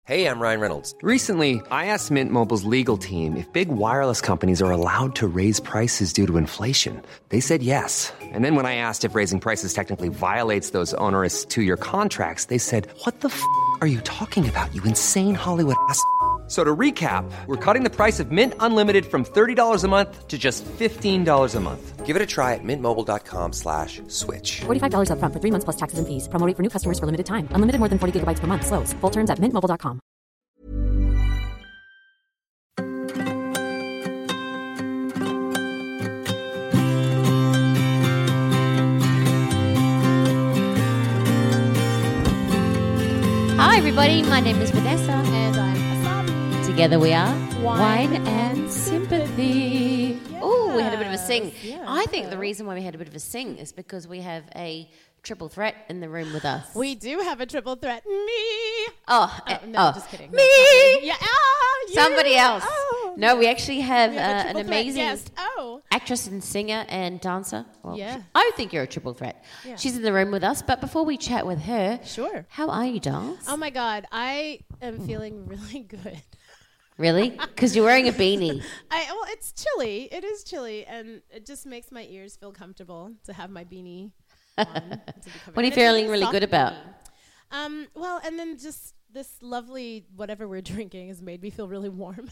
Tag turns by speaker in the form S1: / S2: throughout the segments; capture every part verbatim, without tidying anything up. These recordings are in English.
S1: Hey, I'm Ryan Reynolds.
S2: Recently, I asked Mint Mobile's legal team if big wireless companies are allowed to raise prices due to inflation. They said yes. And then when I asked if raising prices technically violates those onerous two-year contracts, they said, what the f*** are you talking about, you insane Hollywood ass f- So to recap, we're cutting the price of Mint Unlimited from thirty dollars a month to just fifteen dollars a month.
S1: Give it a try at mintmobile.com slash switch.
S3: forty-five dollars up front for three months plus taxes and fees. Promo rate for new customers for limited time. Unlimited more than forty gigabytes per month. Slows full terms at mint mobile dot com.
S4: Hi everybody, my name is Vanessa.
S5: And I'm Asabi.
S4: Together we are
S5: Wine,
S4: Wine and Sympathy. Oh, we had a bit of a sing.
S5: Yes,
S4: I think
S5: yeah.
S4: the reason why we had a bit of a sing is because we have a triple threat in the room with us.
S5: We do have a triple threat. Me.
S4: Oh,
S5: Oh,
S4: uh,
S5: no,
S4: oh.
S5: just kidding.
S4: Me.
S5: No, yeah, ah, you.
S4: Somebody else.
S5: Oh.
S4: No, we actually have,
S5: We have a
S4: uh, an
S5: triple threat
S4: amazing
S5: guest. Oh.
S4: actress and singer and dancer. Well,
S5: Yeah.
S4: I think you're a triple threat.
S5: Yeah.
S4: She's in the room with us, but before we chat with her,
S5: Sure.
S4: how are you, Dance?
S5: Oh my God, I am feeling really good.
S4: Really? Because you're wearing a beanie.
S5: I well, it's chilly. It is chilly, and it just makes my ears feel comfortable to have my beanie on. to be covered.
S4: What are you
S5: And it's
S4: feeling
S5: a
S4: really
S5: soft
S4: good about?
S5: beanie. Um, well, and then just this lovely whatever we're drinking has made me feel really warm.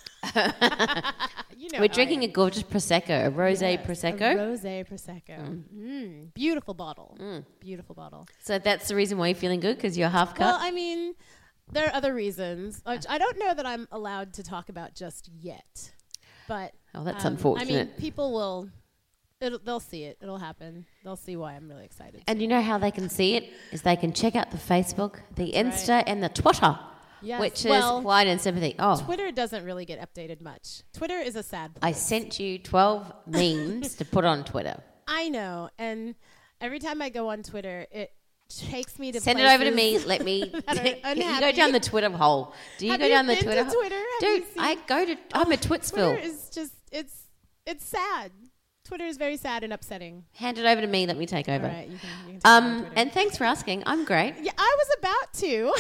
S5: you know,
S4: We're
S5: how
S4: drinking
S5: I
S4: a gorgeous Prosecco, a rosé
S5: Yes,
S4: Prosecco.
S5: A rosé prosecco. Mm. Beautiful bottle.
S4: Mm.
S5: Beautiful bottle.
S4: So that's the reason why you're feeling good, because you're half
S5: Well,
S4: cut?
S5: I mean, there are other reasons, which I don't know that I'm allowed to talk about just yet. But
S4: Oh, that's
S5: um, I mean,
S4: unfortunate.
S5: people will. It'll, they'll see it. It'll happen. They'll see why I'm really excited.
S4: And you know how they can see it? Is they can check out the Facebook, the
S5: That's
S4: Insta,
S5: right.
S4: and the Twitter,
S5: Yes.
S4: which
S5: Well,
S4: is Wine and Sympathy. Oh,
S5: Twitter doesn't really get updated much. Twitter is a sad place.
S4: I sent you twelve memes to put on Twitter.
S5: I know, and every time I go on Twitter, it takes me to
S4: Send it over to me.
S5: places
S4: Let me.
S5: that are
S4: you go
S5: unhappy.
S4: down the Twitter hole. Do you
S5: Have
S4: go
S5: you
S4: down the
S5: been to
S4: Twitter hole?
S5: Twitter? Have you
S4: Dude,
S5: seen-
S4: I go to. I'm a Twitsville.
S5: Twitter is just it's it's sad. Twitter is very sad and upsetting.
S4: Hand it over to me. Let me take over.
S5: All right, you can, you can take over
S4: Um,
S5: Twitter.
S4: and thanks for asking. I'm great.
S5: yeah, I was about to.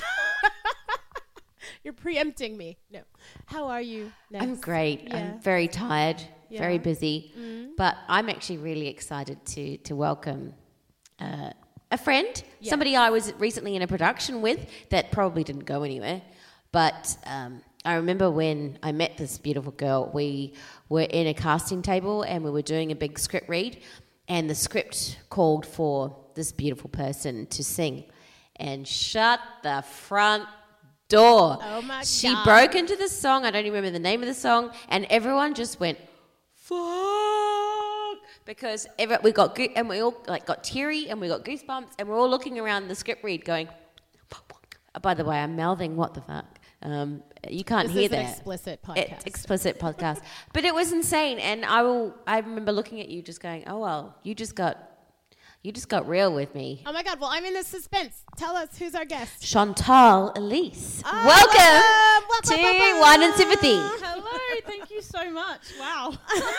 S5: You're preempting me. No. How are you? Next?
S4: I'm great.
S5: Yeah.
S4: I'm very tired, very
S5: Yeah.
S4: busy, but I'm actually really excited to to welcome uh, a friend,
S5: Yeah.
S4: somebody I was recently in a production with that probably didn't go anywhere. But um, I remember when I met this beautiful girl, we were in a casting table and we were doing a big script read, and the script called for this beautiful person to sing, and shut the front door.
S5: Oh my
S4: She
S5: God.
S4: broke into the song. I don't even remember the name of the song, and everyone just went, "Fuck!" Because every, we got go- and we all like got teary and we got goosebumps, and we're all looking around the script read, going, oh, "By the way, I'm mouthing what the fuck." Um, you can't
S5: This
S4: hear
S5: is an
S4: that.
S5: explicit
S4: It-
S5: podcast.
S4: explicit podcast. But it was insane, and I will. I remember looking at you, just going, "Oh well, you just got." You just got real with me.
S5: Oh my God! Well, I'm in the suspense. Tell us who's our guest.
S4: Chantal Elise.
S5: Ah,
S4: welcome
S5: welcome.
S4: to
S5: Wah, wah, wah,
S4: Wine
S5: wah.
S4: and Sympathy.
S6: Hello, thank you so much. Wow.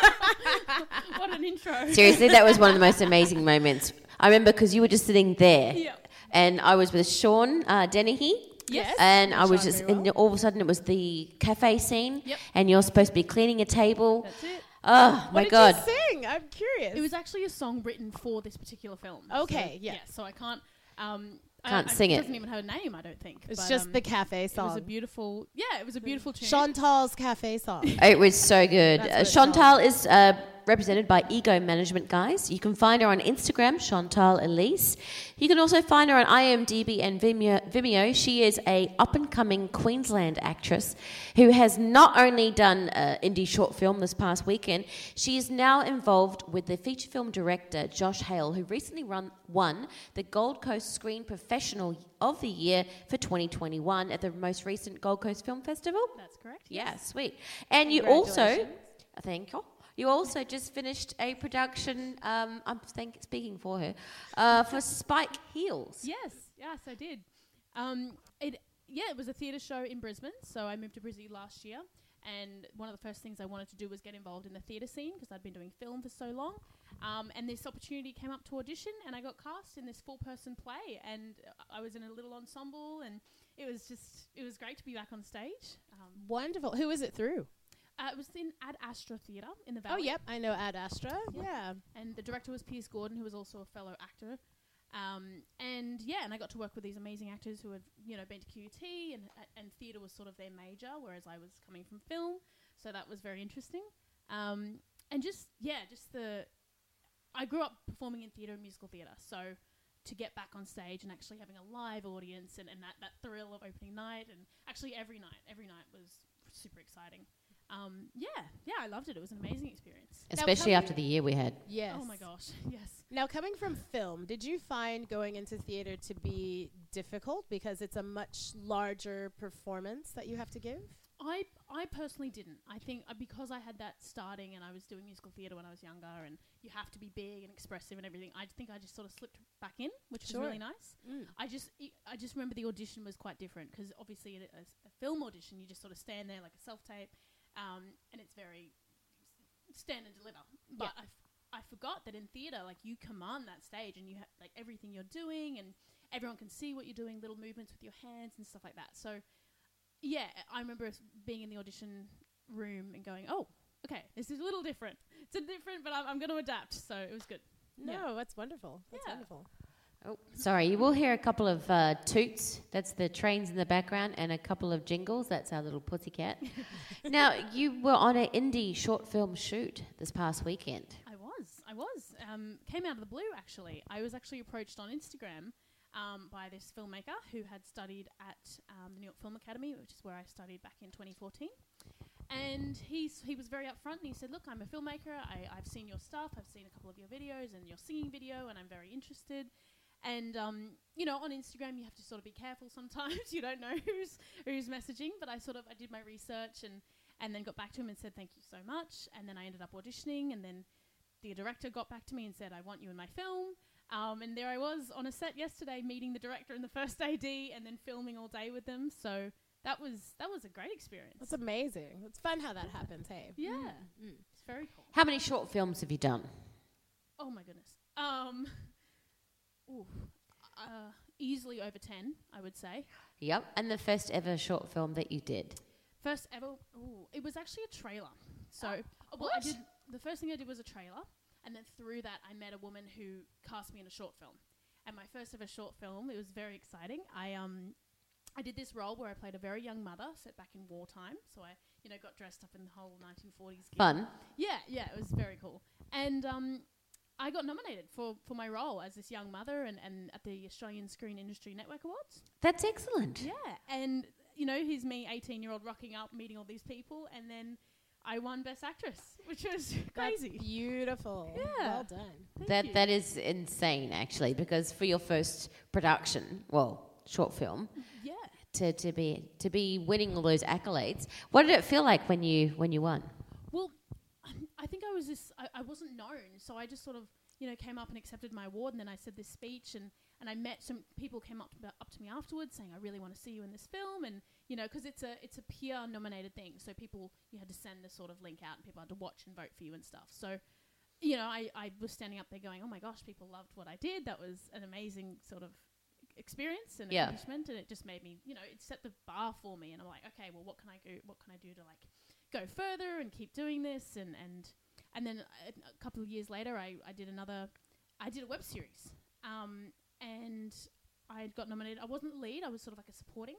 S6: What an intro.
S4: Seriously, that was one of the most amazing moments. I remember because you were just sitting there,
S6: Yep.
S4: and I was with Sean uh, Dennehy.
S5: Yes.
S4: And I
S5: Sean
S4: was just,
S5: very well.
S4: and all of a sudden it was the cafe scene,
S6: Yep.
S4: and you're supposed to be cleaning a table.
S6: That's it.
S4: Oh
S5: What
S4: my
S5: did
S4: God!
S5: you sing? I'm curious.
S6: It was actually a song written for this particular film.
S5: Okay,
S6: So,
S5: yeah.
S6: So I can't. Um,
S4: Can't
S6: I,
S4: sing
S6: it.
S4: it.
S6: doesn't even have a name, I don't think.
S5: It's
S6: but,
S5: just
S6: um,
S5: the cafe
S6: It
S5: song.
S6: was a beautiful. Yeah, it was a beautiful tune.
S5: Chantal's cafe song.
S4: It was so good.
S5: That's
S4: Uh,
S5: what it's
S4: Chantal is uh, represented by Ego Management Guys. You can find her on Instagram, Chantal Elise. You can also find her on IMDb and Vimeo. Vimeo. She is a up-and-coming Queensland actress who has not only done an indie short film this past weekend, she is now involved with the feature film director Josh Hale, who recently run, won the Gold Coast Screen Professional of the Year for twenty twenty-one at the most recent Gold Coast Film Festival.
S6: That's correct.
S4: Yeah, sweet. And you also,
S5: Congratulations.
S4: thank you. You also just finished a production. Um, I'm think, speaking for her uh, for Spike Heels.
S6: Yes, yes, I did. Um, it yeah, it was a theatre show in Brisbane. So I moved to Brisbane last year, and one of the first things I wanted to do was get involved in the theatre scene because I'd been doing film for so long. Um, and this opportunity came up to audition, and I got cast in this full-person play, and I was in a little ensemble, and it was just, it was great to be back on stage. Um,
S5: Wonderful. Who is it through?
S6: uh, it was in Ad Astra Theatre in the
S5: Oh,
S6: Valley.
S5: yep. I know Ad Astra. Yeah.
S6: And the director was Piers Gordon, who was also a fellow actor. Um, and yeah, and I got to work with these amazing actors who had, you know, been to Q U T, and uh, and theatre was sort of their major, whereas I was coming from film, so that was very interesting. Um, and just yeah, just the I grew up performing in theatre and musical theatre, so to get back on stage and actually having a live audience and, and that, that thrill of opening night, and actually every night, every night was super exciting. Um, yeah, yeah, I loved it. It was an amazing experience.
S4: Especially after the year we had.
S5: Yes.
S6: Oh my gosh, yes.
S5: Now, coming from film, did you find going into theater to be difficult because it's a much larger performance that you have to give?
S6: I I personally didn't. I think uh, because I had that starting and I was doing musical theatre when I was younger, and you have to be big and expressive and everything, I think I just sort of slipped back in, which
S5: Sure.
S6: was really nice.
S5: Mm.
S6: I just I- I just remember the audition was quite different because obviously at a, a film audition you just sort of stand there like a self-tape, um, and it's very s- stand and deliver. But I, f- I forgot that in theatre, like, you command that stage and you have like everything you're doing and everyone can see what you're doing, little movements with your hands and stuff like that. So yeah, I remember us being in the audition room and going, oh, okay, this is a little different. It's a different, but I'm, I'm going to adapt. So it was good.
S5: No,
S6: Yeah.
S5: that's wonderful. That's
S6: Yeah.
S5: wonderful.
S4: Oh, sorry, you will hear a couple of uh, toots. That's the trains in the background, and a couple of jingles. That's our little pussycat. Now, you were on an indie short film shoot this past weekend.
S6: I was. I was. Um, came out of the blue, actually. I was actually approached on Instagram um, by this filmmaker who had studied at um, the New York Film Academy, which is where I studied back in twenty fourteen. And he's, he was very upfront, and he said, look, I'm a filmmaker. I, I've seen your stuff. I've seen a couple of your videos and your singing video, and I'm very interested. And, um, you know, on Instagram, you have to sort of be careful sometimes. You don't know who's who's messaging. But I sort of, I did my research and, and then got back to him and said, thank you so much. And then I ended up auditioning. And then the director got back to me and said, I want you in my film. Um, and there I was on a set yesterday meeting the director and the first A D and then filming all day with them. So that was that was a great experience.
S5: That's amazing. It's fun how that happens, hey?
S6: yeah.
S5: Mm.
S6: It's very cool.
S4: How many short films have you done?
S6: Oh, my goodness. Um, ooh, uh, easily over ten, I would say.
S4: Yep. And the first ever short film that you did?
S6: First ever, ooh, it was actually a trailer. So uh, well, I did, the first thing I did was a trailer, and then through that I met a woman who cast me in a short film. And my first ever short film, it was very exciting. I um, I did this role where I played a very young mother set back in wartime. So I, you know, got dressed up in the whole nineteen forties gear.
S4: Fun.
S6: Yeah, yeah, it was very cool. And um, I got nominated for, for my role as this young mother and, and at the Australian Screen Industry Network Awards.
S4: That's excellent.
S6: Yeah, and, you know, here's me, eighteen-year-old, rocking up, meeting all these people, and then I won Best Actress, which was crazy.
S5: That's beautiful.
S6: Yeah.
S5: Well done.
S6: Thank
S4: That
S6: you.
S4: That is insane, actually, because for your first production, well, short film,
S6: Yeah.
S4: to, to be to be winning all those accolades, what did it feel like when you when you won?
S6: Well, um, I think I was this, I, I wasn't known, so I just sort of, you know, came up and accepted my award, and then I said this speech, and, and I met some people came up to, up to me afterwards saying, I really want to see you in this film, and, you know, because it's a, it's a peer nominated thing, so people, you had to send the sort of link out, and people had to watch and vote for you and stuff, so, you know, I, I was standing up there going, oh my gosh, people loved what I did, that was an amazing sort of experience and
S4: Yeah.
S6: accomplishment, and it just made me, you know, it set the bar for me, and I'm like, okay, well, what can I do, what can I do to, like, go further and keep doing this, and, and, and then a, a couple of years later, I, I did another, I did a web series, um, and I got nominated. I wasn't the lead, I was sort of like a supporting,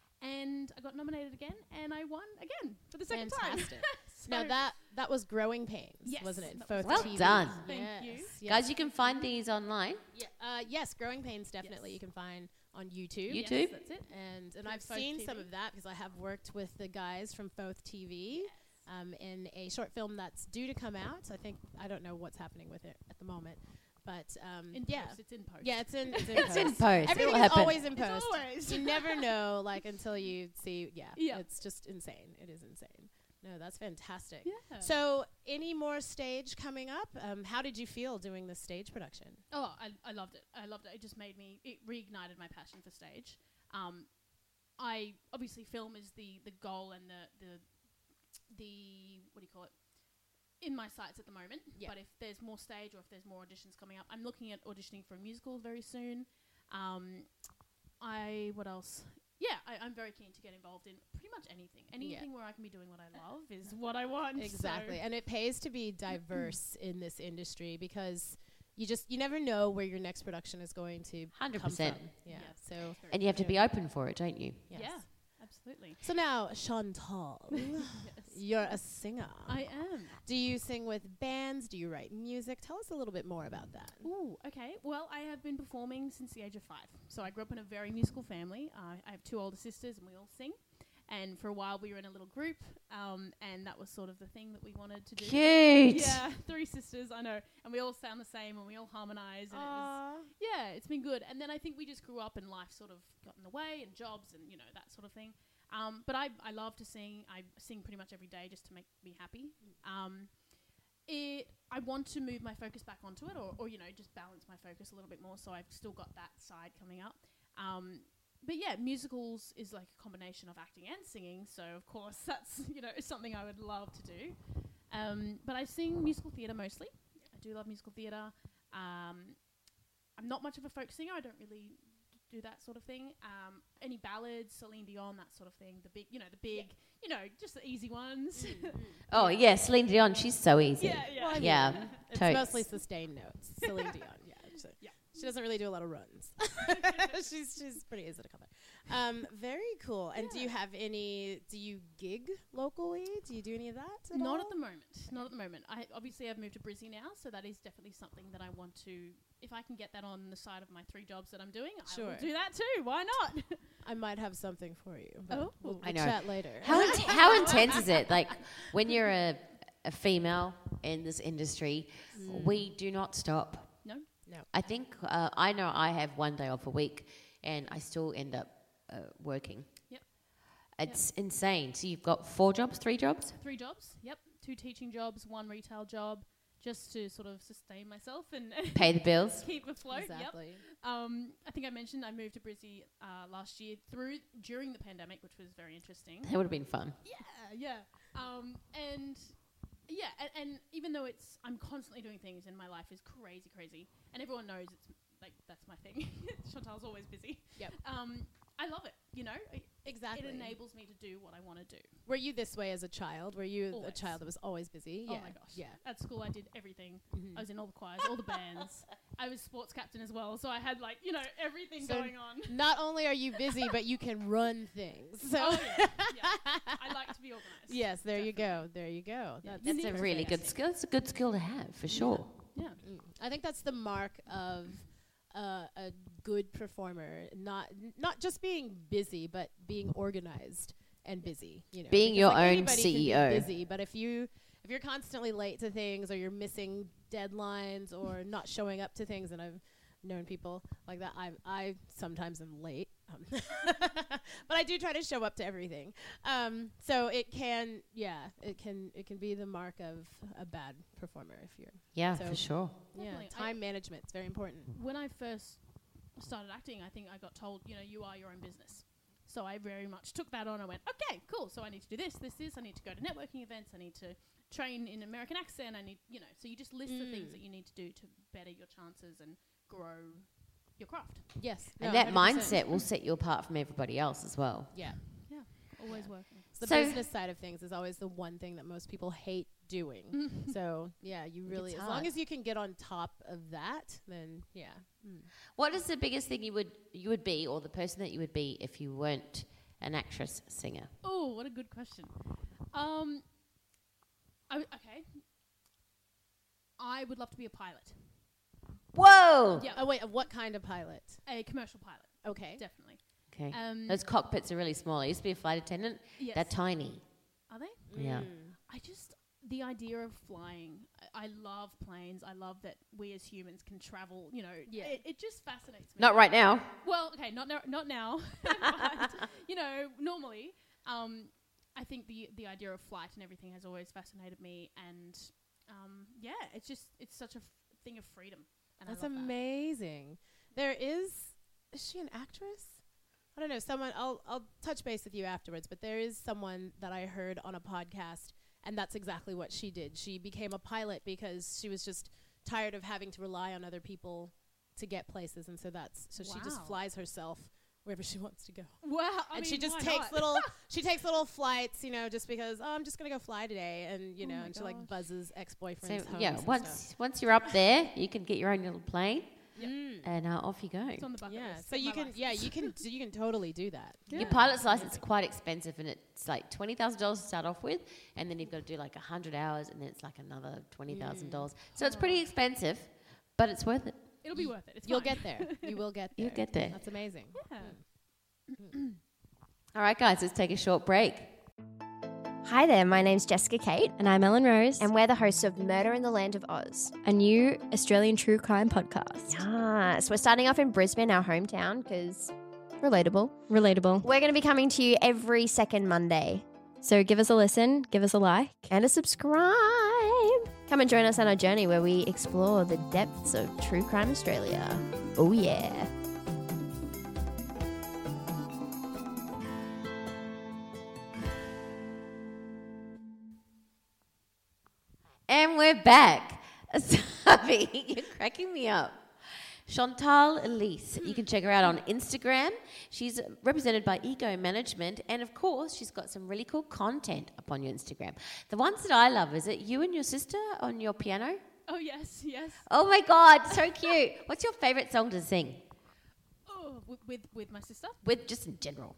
S6: and I got nominated again, and I won again for the second
S5: Fantastic.
S6: time. So
S5: Now that that was Growing Pains,
S6: Yes,
S5: wasn't it?
S6: that
S5: Both
S4: was- Well
S5: T V.
S4: done.
S6: Thank
S5: Yes,
S6: you.
S5: yes.
S4: Guys, you can find these online.
S5: Yeah, uh, yes, Growing Pains definitely
S6: Yes.
S5: you can find on YouTube.
S4: You-
S6: yes,
S4: YouTube?
S6: that's it.
S5: And and
S6: Through
S5: I've
S6: Foth
S5: seen
S6: T V.
S5: some of that because I have worked with the guys from Foth T V um, in a short film that's due to come out. I think I don't know what's happening with it at the moment, but um,
S6: In
S5: yeah,
S6: post, it's in post.
S5: yeah, it's in it's in
S4: It's
S5: post.
S4: in post.
S5: Everything
S4: It'll
S5: is
S4: happen.
S5: always in
S6: It's
S5: post.
S6: always.
S5: You never know, like until you see. Yeah,
S6: Yeah.
S5: it's just insane. It is insane. No, that's fantastic.
S6: Yeah.
S5: So, any more stage coming up? Um, how did you feel doing this stage production?
S6: Oh, I, I loved it. I loved it. It just made me, it reignited my passion for stage. Um, I, obviously film is the, the goal and the, the, the, what do you call it? In my sights at the moment.
S5: Yeah.
S6: But if there's more stage or if there's more auditions coming up, I'm looking at auditioning for a musical very soon. Um, I, what else? yeah, I, I'm very keen to get involved in pretty much anything. Anything where I can be doing what I love is what I want.
S5: Exactly.
S6: So.
S5: And it pays to be diverse in this industry because you just you never know where your next production is going to
S4: one hundred
S5: come
S4: percent.
S5: from. Yeah.
S6: Yeah.
S5: So
S4: And you have to be open for it, don't you?
S5: yes.
S6: Yeah, absolutely.
S5: So now, Chantal, you're a singer.
S6: I am.
S5: Do you sing with bands? Do you write music? Tell us a little bit more about that.
S6: Ooh, okay. Well, I have been performing since the age of five. So I grew up in a very musical family. Uh, I have two older sisters and we all sing. And for a while we were in a little group, um, and that was sort of the thing that we wanted to do.
S4: Cute.
S6: Yeah, three sisters, I know. And we all sound the same and we all harmonise. And it was, yeah, it's been good. And then I think we just grew up and life sort of got in the way and jobs and, you know, that sort of thing. Um, but I, I love to sing. I sing pretty much every day just to make me happy. Um, it I want to move my focus back onto it or, or, you know, just balance my focus a little bit more. So I've still got that side coming up. Um, But yeah, musicals is like a combination of acting and singing. So of course that's, you know, something I would love to do. Um, but I sing musical theatre mostly. I do love musical theatre. Um, I'm not much of a folk singer. I don't really do that sort of thing. Um, any ballads, Celine Dion, that sort of thing. The big, you know, the big, yeah. you know, just the easy ones.
S4: Oh, yeah. yeah, Celine Dion, she's so easy.
S6: Yeah, yeah.
S5: Well, I
S4: Yeah,
S5: mean, it's
S4: totes.
S5: mostly sustained notes. Celine Dion, yeah. So
S6: Yeah.
S5: She doesn't really do a lot of runs. she's she's pretty easy to come by. Um, very cool. And do you have any? Do you gig locally? Do you do any of that? At
S6: Not
S5: all?
S6: at the moment. Not at the moment. I obviously I've moved to Brizzy now, so that is definitely something that I want to. If I can get that on the side of my three jobs that I'm doing, I
S5: Sure.
S6: will do that too. Why not?
S5: I might have something for you. But
S6: Oh.
S5: we'll,
S4: I
S5: we'll
S4: know.
S5: chat later.
S4: How, int- how intense is it? Like, when you're a, a female in this industry, we do not stop.
S6: No.
S5: No.
S4: I think, uh, I know I have one day off a week, and I still end up uh, working.
S6: Yep.
S4: It's insane. So you've got four jobs, three jobs?
S6: Three jobs. Yep. Two teaching jobs, one retail job, just to sort of sustain myself and
S4: Pay the bills.
S6: keep afloat.
S5: Exactly.
S6: Yep. Um, I think I mentioned I moved to Brizzy uh, last year through during the pandemic, which was very interesting.
S4: That would have been fun.
S6: Yeah, yeah. Um, and yeah, and, and even though it's I'm constantly doing things and my life is crazy, crazy, and everyone knows it's like that's my thing. Chantal's always busy.
S5: Yep.
S6: Um, I love it. You know, it,
S5: Exactly.
S6: it enables me to do what I want to do.
S5: Were you this way as a child? Were you a
S6: Always.
S5: child that was always busy?
S6: Oh
S5: yeah.
S6: my gosh.
S5: Yeah.
S6: At school, I did everything. I was in all the choirs, all the bands. I was sports captain as well, so I had like you know everything
S5: So
S6: going on.
S5: Not only are you busy, but you can run things. So
S6: Oh yeah, yeah. I like to be organised.
S5: yes, there you go. There you go.
S6: Yeah.
S5: That's
S4: That's a
S6: need
S4: really
S5: perfect.
S4: good skill. It's a good skill to have, for sure.
S6: Yeah.
S5: Mm. I think that's the mark of uh, a good performer. Not n- not just being busy, but being organized and busy. You know,
S4: Being
S5: because,
S4: your
S5: like,
S4: own
S5: anybody can be
S4: C E O.
S5: busy, but if you if you're constantly late to things, or you're missing deadlines, or not showing up to things, and I've known people like that. I I sometimes am late, um, but I do try to show up to everything. Um, so it can, yeah, it can it can be the mark of a bad performer if you're.
S4: Yeah,
S5: So-
S4: for sure.
S5: Yeah,
S6: Definitely. I-
S5: time management is very important.
S6: When I first started acting, I think I got told, you know, you are your own business. So I very much took that on. I went, okay, cool. So I need to do this, this, this. I need to go to networking events. I need to train in American accent. I need, you know, so you just list the things that you need to do to better your chances and grow your craft.
S5: Yes,
S4: And
S5: no,
S4: that
S5: one hundred percent.
S4: mindset will set you apart from everybody else as well.
S5: Yeah,
S6: Yeah, always working.
S5: the
S4: So-
S5: business side of things is always the one thing that most people hate doing. So yeah, you really,
S4: It's
S5: as
S4: hard.
S5: long as you can get on top of that, then yeah.
S4: What is the biggest thing you would you would be, or the person that you would be, if you weren't an actress singer?
S6: Oh, what a good question. Um, I w- okay. I would love to be a pilot.
S4: Whoa!
S6: Yeah,
S5: Oh wait, uh, what kind of pilot?
S6: a commercial pilot,
S5: Okay.
S6: definitely.
S4: Okay.
S6: Um,
S4: Those cockpits are really small. I used to be a flight attendant.
S6: yes.
S4: They're tiny.
S6: Are they?
S4: Yeah.
S6: I just the idea of flying. I, I love planes. I love that we as humans can travel. You know,
S5: Yeah.
S6: it, it just fascinates me.
S4: Not right now.
S6: Well, okay, not now, not now. But, you know, normally, um, I think the the idea of flight and everything has always fascinated me, and um, yeah, it's just it's such a f- thing of freedom. And
S5: That's
S6: I love
S5: amazing. There is is she an actress? I don't know. Someone I'll I'll touch base with you afterwards, but there is someone that I heard on a podcast, and that's exactly what she did. She became a pilot because she was just tired of having to rely on other people to get places, and so that's so she just
S6: Wow.
S5: flies herself wherever she wants to go.
S6: Wow. I
S5: and
S6: mean,
S5: she just
S6: why
S5: takes
S6: not?
S5: little she takes little flights, you know, just because oh, I'm just gonna go fly today, and you
S6: Oh
S5: know,
S6: my
S5: and she like
S6: gosh.
S5: buzzes
S4: So
S5: ex-boyfriends. homes
S4: yeah,
S5: and
S4: once
S5: stuff.
S4: once you're up there, you can get your own little plane,
S5: Mm.
S4: and uh, off you go.
S6: It's on the bucket
S5: Yeah,
S6: list.
S5: so
S6: Get
S5: you
S6: my
S5: can
S6: license.
S5: yeah you can do, you can totally do that.
S4: Your pilot's license is quite expensive, and it's like twenty thousand dollars to start off with, and then you've got to do like a hundred hours, and then it's like another twenty thousand dollars. So it's pretty expensive, but it's worth it.
S6: It'll be worth it. It's
S5: You'll
S6: fine.
S5: get there. You will get there.
S4: You'll get there.
S5: That's amazing.
S6: Yeah.
S4: All right, guys, let's take a short break.
S7: Hi there, my name's Jessica Kate,
S3: And I'm Ellen Rose.
S7: and we're the hosts of Murder in the Land of Oz.
S3: a new Australian true crime podcast.
S7: Yes, we're starting off in Brisbane, our hometown, because relatable.
S3: Relatable.
S7: We're going to be coming to you every second Monday.
S3: So give us a listen, give us a like.
S7: And a subscribe. Come and join us on our journey where we explore the depths of True Crime Australia. Oh, yeah.
S4: And we're back. Sabi, you're cracking me up. Chantal Elise. You can check her out on Instagram. She's represented by Ego Management. And of course, she's got some really cool content up on your Instagram. The ones that I love, is it you and your sister on your piano?
S6: Oh, yes, yes.
S4: Oh my God, so cute. What's your favorite song to sing?
S6: Oh, with, with, with my sister.
S4: With just in general.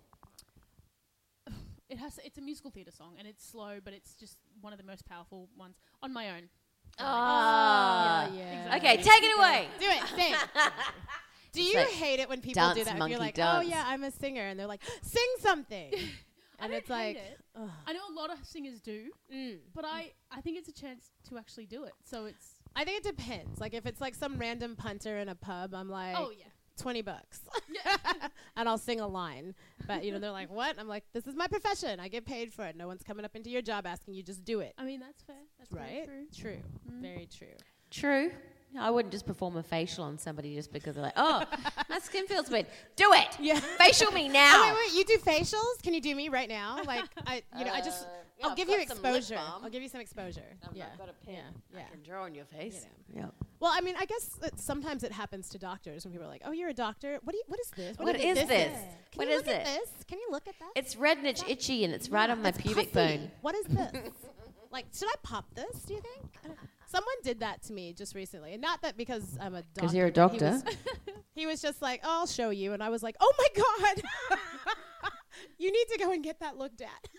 S6: It has. It's a musical theatre song, and it's slow, but it's just one of the most powerful ones on my own.
S4: Oh,
S5: yeah.
S4: Okay, take it away.
S5: Do it. Sing. Do
S4: It's
S5: you
S4: like
S5: hate it when people
S4: dance,
S5: do that? If
S4: monkey
S5: you're like,
S4: dance.
S5: oh yeah, I'm a singer, and they're like, sing something,
S6: I
S5: and
S6: don't
S5: it's like,
S6: hate it.
S5: ugh.
S6: I know a lot of singers do,
S5: Mm.
S6: but I, I think it's a chance to actually do it. So it's.
S5: I think it depends. Like if it's like some random punter in a pub, I'm like,
S6: Oh yeah.
S5: twenty bucks, and I'll sing a line. But you know, they're like, what? I'm like, this is my profession. I get paid for it. No one's coming up into your job asking you, just do it.
S6: I mean, that's fair. That's very
S5: Right?
S6: true.
S5: True.
S6: Mm.
S5: Very true.
S4: True. I wouldn't just perform a facial on somebody just because they're like, oh, my skin feels weird. Do it.
S5: Yeah.
S4: Facial me now.
S5: Oh, wait, wait. You do facials? Can you do me right now? Like, I, you know, I just,
S4: Uh, yeah,
S5: I'll
S4: I've
S5: give you
S4: got some lip
S5: exposure.
S4: balm.
S5: I'll give you some exposure.
S4: I've
S5: yeah.
S4: got a pen.
S5: Yeah.
S4: I can draw on your face.
S5: You
S4: Yep.
S5: Well, I mean, I guess that sometimes it happens to doctors when people are like, "Oh, you're a doctor. What do you? What is this?
S4: What
S5: do you
S4: is
S5: think
S4: this?
S5: Can
S4: What
S5: you
S4: is
S5: look at
S4: it?
S5: this? Can you look at that?
S4: It's red and it's itchy and it's right on my
S5: It's
S4: pubic
S5: puffy.
S4: bone.
S5: What is this? Like, should I pop this? Do you think? I don't- Someone did that to me just recently, and not that because I'm a doctor.
S4: 'Cause you're a
S5: but he
S4: doctor.
S5: was, he was just like, "Oh, I'll show you," and I was like, "Oh my god, you need to go and get that looked at."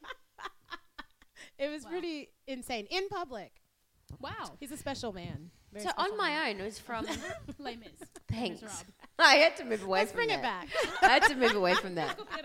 S5: It was
S6: Wow.
S5: pretty insane in public.
S6: Wow.
S5: He's a special man. Very
S4: So
S5: special
S4: on
S5: man.
S4: my own, it was from.
S6: Les Mis.
S4: Thanks.
S6: Les Miserables.
S4: I had to move away
S5: Let's
S4: from
S5: bring
S4: that.
S5: it back.
S4: I had to move away from that.
S6: Musical theatre.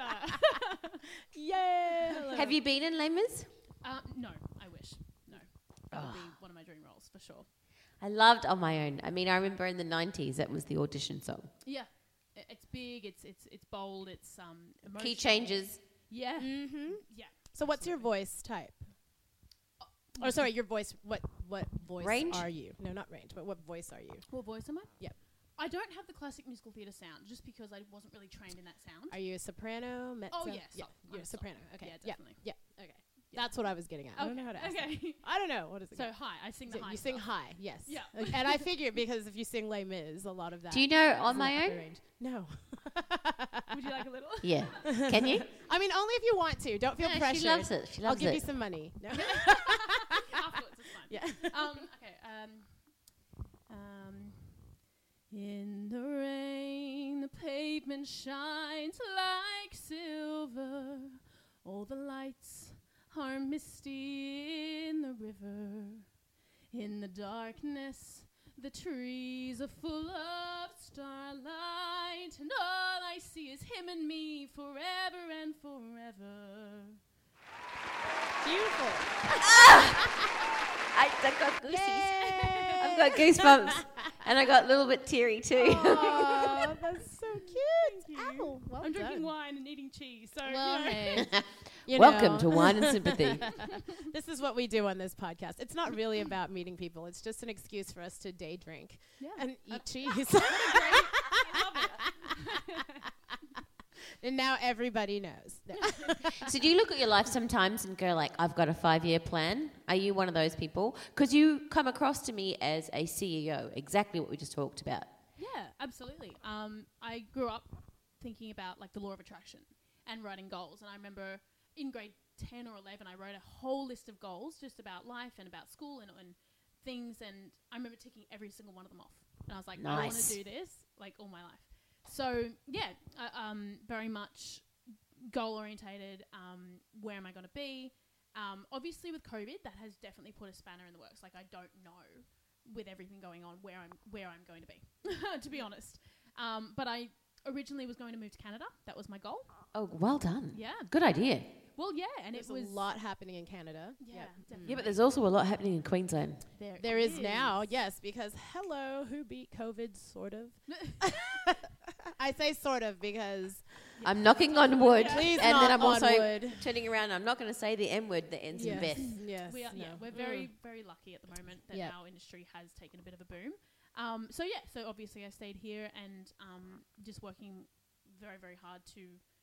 S5: Yay!
S4: Have you been in Les Mis?
S6: uh, no, I wish. No. That would be
S4: Ah.
S6: one of my dream roles for sure.
S4: I loved On My Own. I mean, I remember in the nineties, that was the audition song.
S6: Yeah. I- It's big. It's it's it's bold. It's um emotional.
S4: Key changes.
S6: Yeah.
S5: Mm-hmm.
S6: Yeah.
S5: So what's your voice type? Or sorry, your voice. What what voice
S4: Range?
S5: are you? No, not range. But what voice are you?
S6: What voice am I?
S5: Yep.
S6: I don't have the classic musical theatre sound, just because I wasn't really trained in that sound.
S5: Are you a soprano? Mezzo?
S6: Oh, yes.
S5: Yeah,
S6: I'm
S5: you're
S6: a
S5: a soprano. Okay.
S6: Yeah, definitely.
S5: Yeah. yeah. Okay. That's what I was getting at. I don't know how to ask that.
S6: Okay.
S5: I don't know. What is it?
S6: So
S5: called?
S6: high. I sing the
S5: So
S6: high.
S5: you sing
S6: stuff.
S5: high, yes.
S6: Yeah.
S5: Okay, and I figured because if you sing Les Mis, a lot of that.
S4: Do you know
S5: is
S4: On
S5: in
S4: My
S5: the upper
S4: Own?
S5: range. No.
S6: Would you like a little?
S4: Yeah. Can you?
S5: I mean, only if you want to. Don't feel
S4: No,
S5: pressured.
S4: she loves it. She loves
S5: I'll give
S4: it.
S5: you some money. No.
S6: Afterwards, it's fine.
S5: yeah.
S6: um, okay. Um, um, in the rain, the pavement shines like silver. All the lights are misty in the river. In the darkness, the trees are full of starlight, and all I see is him and me forever and forever.
S5: Beautiful.
S4: I, I got goosies. I've got goosebumps. And I got a little bit teary too.
S5: Oh, that's so cute.
S6: Thank you.
S5: Ow, well
S6: I'm drinking
S5: done.
S6: wine and eating cheese, so
S5: Well,
S6: you know.
S5: hey, you
S4: Welcome
S5: know.
S4: to Wine and Sympathy.
S5: This is what we do on this podcast. It's not really about meeting people. It's just an excuse for us to day drink
S6: Yeah.
S5: and eat
S6: Uh,
S5: cheese.
S6: I love it.
S5: And now everybody knows. No.
S4: So do you look at your life sometimes and go like, I've got a five-year plan? Are you one of those people? Because you come across to me as a C E O, exactly what we just talked about.
S6: Yeah, absolutely. Um, I grew up thinking about like the law of attraction and writing goals. And I remember in grade ten or eleven, I wrote a whole list of goals just about life and about school and, and things. And I remember ticking every single one of them off. And I was like, I want
S4: Nice.
S6: to do this like all my life. So yeah, uh, um, very much goal orientated. Um, where am I going to be? Um, obviously with COVID, that has definitely put a spanner in the works. Like I don't know with everything going on where I'm where I'm going to be, to be honest. Um, but I originally was going to move to Canada. That was my goal.
S4: Oh, well done.
S6: Yeah.
S4: Good idea.
S6: Well, yeah, and
S5: There's
S6: it was
S5: a lot happening in Canada.
S6: Yeah,
S5: Yep.
S6: definitely.
S4: Yeah, but there's also a lot happening in Queensland.
S6: there,
S5: There
S6: it
S5: is now, yes, because hello, who beat COVID, sort of. I say sort of because
S4: I'm knocking on wood,
S5: Please
S4: and then
S5: knock
S4: I'm
S5: on
S4: also
S5: wood.
S4: turning around. I'm not going to say the M word that ends in
S5: yes,
S4: Beth.
S5: yes,
S6: We are,
S5: no.
S6: yeah, we're very, very lucky at the moment that
S5: Yep.
S6: our industry has taken a bit of a boom. Um, so yeah, so obviously I stayed here and um, just working very, very hard to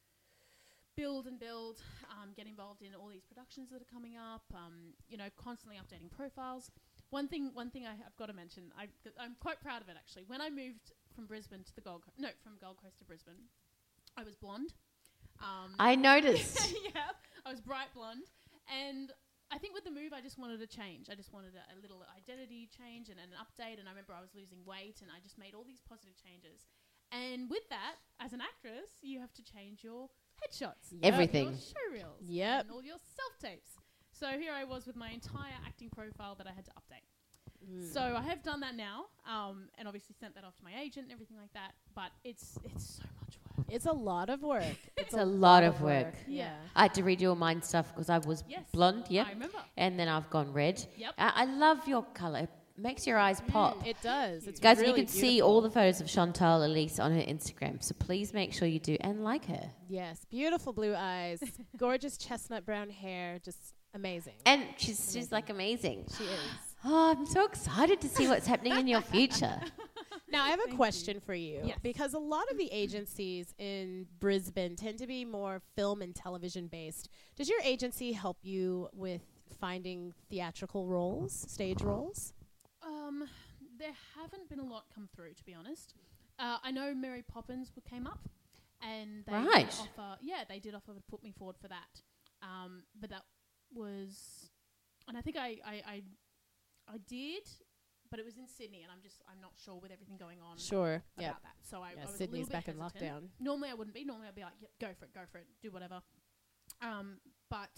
S6: build and build, um, get involved in all these productions that are coming up. Um, you know, constantly updating profiles. One thing, one thing I have got to mention, I, I'm quite proud of it actually. When I moved from Brisbane to the Gold, Co- no, from Gold Coast to Brisbane, I was blonde. Um,
S4: I noticed.
S6: yeah, I was bright blonde, and I think with the move, I just wanted a change. I just wanted a, a little identity change and, and an update. And I remember I was losing weight, and I just made all these positive changes. And with that, as an actress, you have to change your headshots,
S5: Yep.
S4: Everything.
S6: your show reels,
S5: Yep.
S6: and all your self tapes. So here I was with my entire acting profile that I had to update. So I have done that now, um, and obviously sent that off to my agent and everything like that. But it's it's so much work.
S5: It's a lot of work.
S4: It's a lot of work.
S6: Yeah.
S4: I had to redo all mine stuff because I was
S6: Yes.
S4: blonde, yep.
S6: I remember.
S4: And then I've gone red.
S6: Yep.
S4: I, I love your colour. It makes your eyes pop.
S5: It does. It's
S4: Guys,
S5: really
S4: you can see
S5: beautiful.
S4: all the photos of Chantal Elise on her Instagram, so please make sure you do and like her.
S5: Yes, beautiful blue eyes, gorgeous chestnut brown hair, just amazing.
S4: And she's she's like amazing.
S5: She is.
S4: Oh, I'm so excited to see what's happening in your future.
S5: Now, I have a question for you.
S6: Yes.
S5: Because a lot of the agencies in Brisbane tend to be more film and television based. Does your agency help you with finding theatrical roles, stage roles?
S6: Um, there haven't been a lot come through, to be honest. Uh, I know Mary Poppins w- came up, and they
S4: Right.
S6: did offer. Yeah, they did offer to put me forward for that. Um, but that was, and I think I, I, I, I did, but it was in Sydney, and I'm just I'm not sure with everything going on
S5: Sure.
S6: about
S5: Yeah.
S6: that. So I,
S5: Yeah,
S6: I was
S5: Sydney's
S6: a little
S5: back
S6: bit
S5: in
S6: hesitant.
S5: lockdown.
S6: Normally I wouldn't be. Normally I'd be like, yep, go for it, go for it, do whatever. Um, but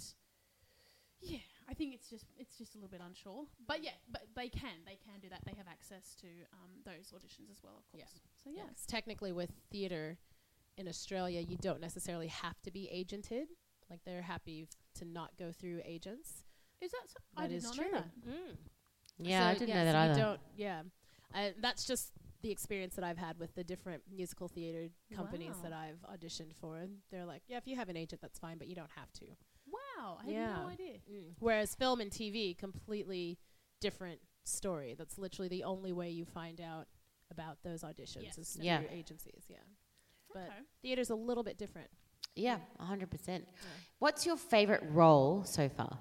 S6: yeah, I think it's just it's just a little bit unsure. But yeah, but they can they can do that. They have access to um, those auditions as well, of course.
S5: Yeah.
S6: So yeah,
S5: Yeah, 'cause technically with theater in Australia, you don't necessarily have to be agented. Like they're happy f- to not go through agents.
S6: is that so? I
S5: That
S6: did
S5: is
S6: not
S5: true.
S6: know that.
S5: Mm.
S4: Yeah,
S5: So,
S4: I didn't
S5: yeah,
S4: know that
S5: so you
S4: either.
S5: Don't, yeah, I, that's just the experience that I've had with the different musical theater companies
S6: Wow.
S5: that I've auditioned for. And they're like, yeah, if you have an agent, that's fine, but you don't have to.
S6: Wow, I had
S5: Yeah.
S6: no idea.
S5: Mm. Whereas film and T V, completely different story. That's literally the only way you find out about those auditions
S6: Yes,
S5: is
S4: Yeah.
S5: through agencies. Yeah, but
S6: Okay.
S5: theater's a little bit different.
S4: Yeah, one hundred percent. What's your favourite role so far?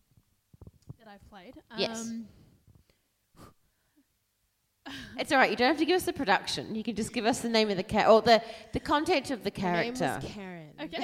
S6: That I've played.
S4: Yes.
S6: Um,
S4: It's all right. You don't have to give us the production. You can just give us the name of the character or the, the content of the
S5: Her name
S4: character.
S5: was Karen.
S6: okay.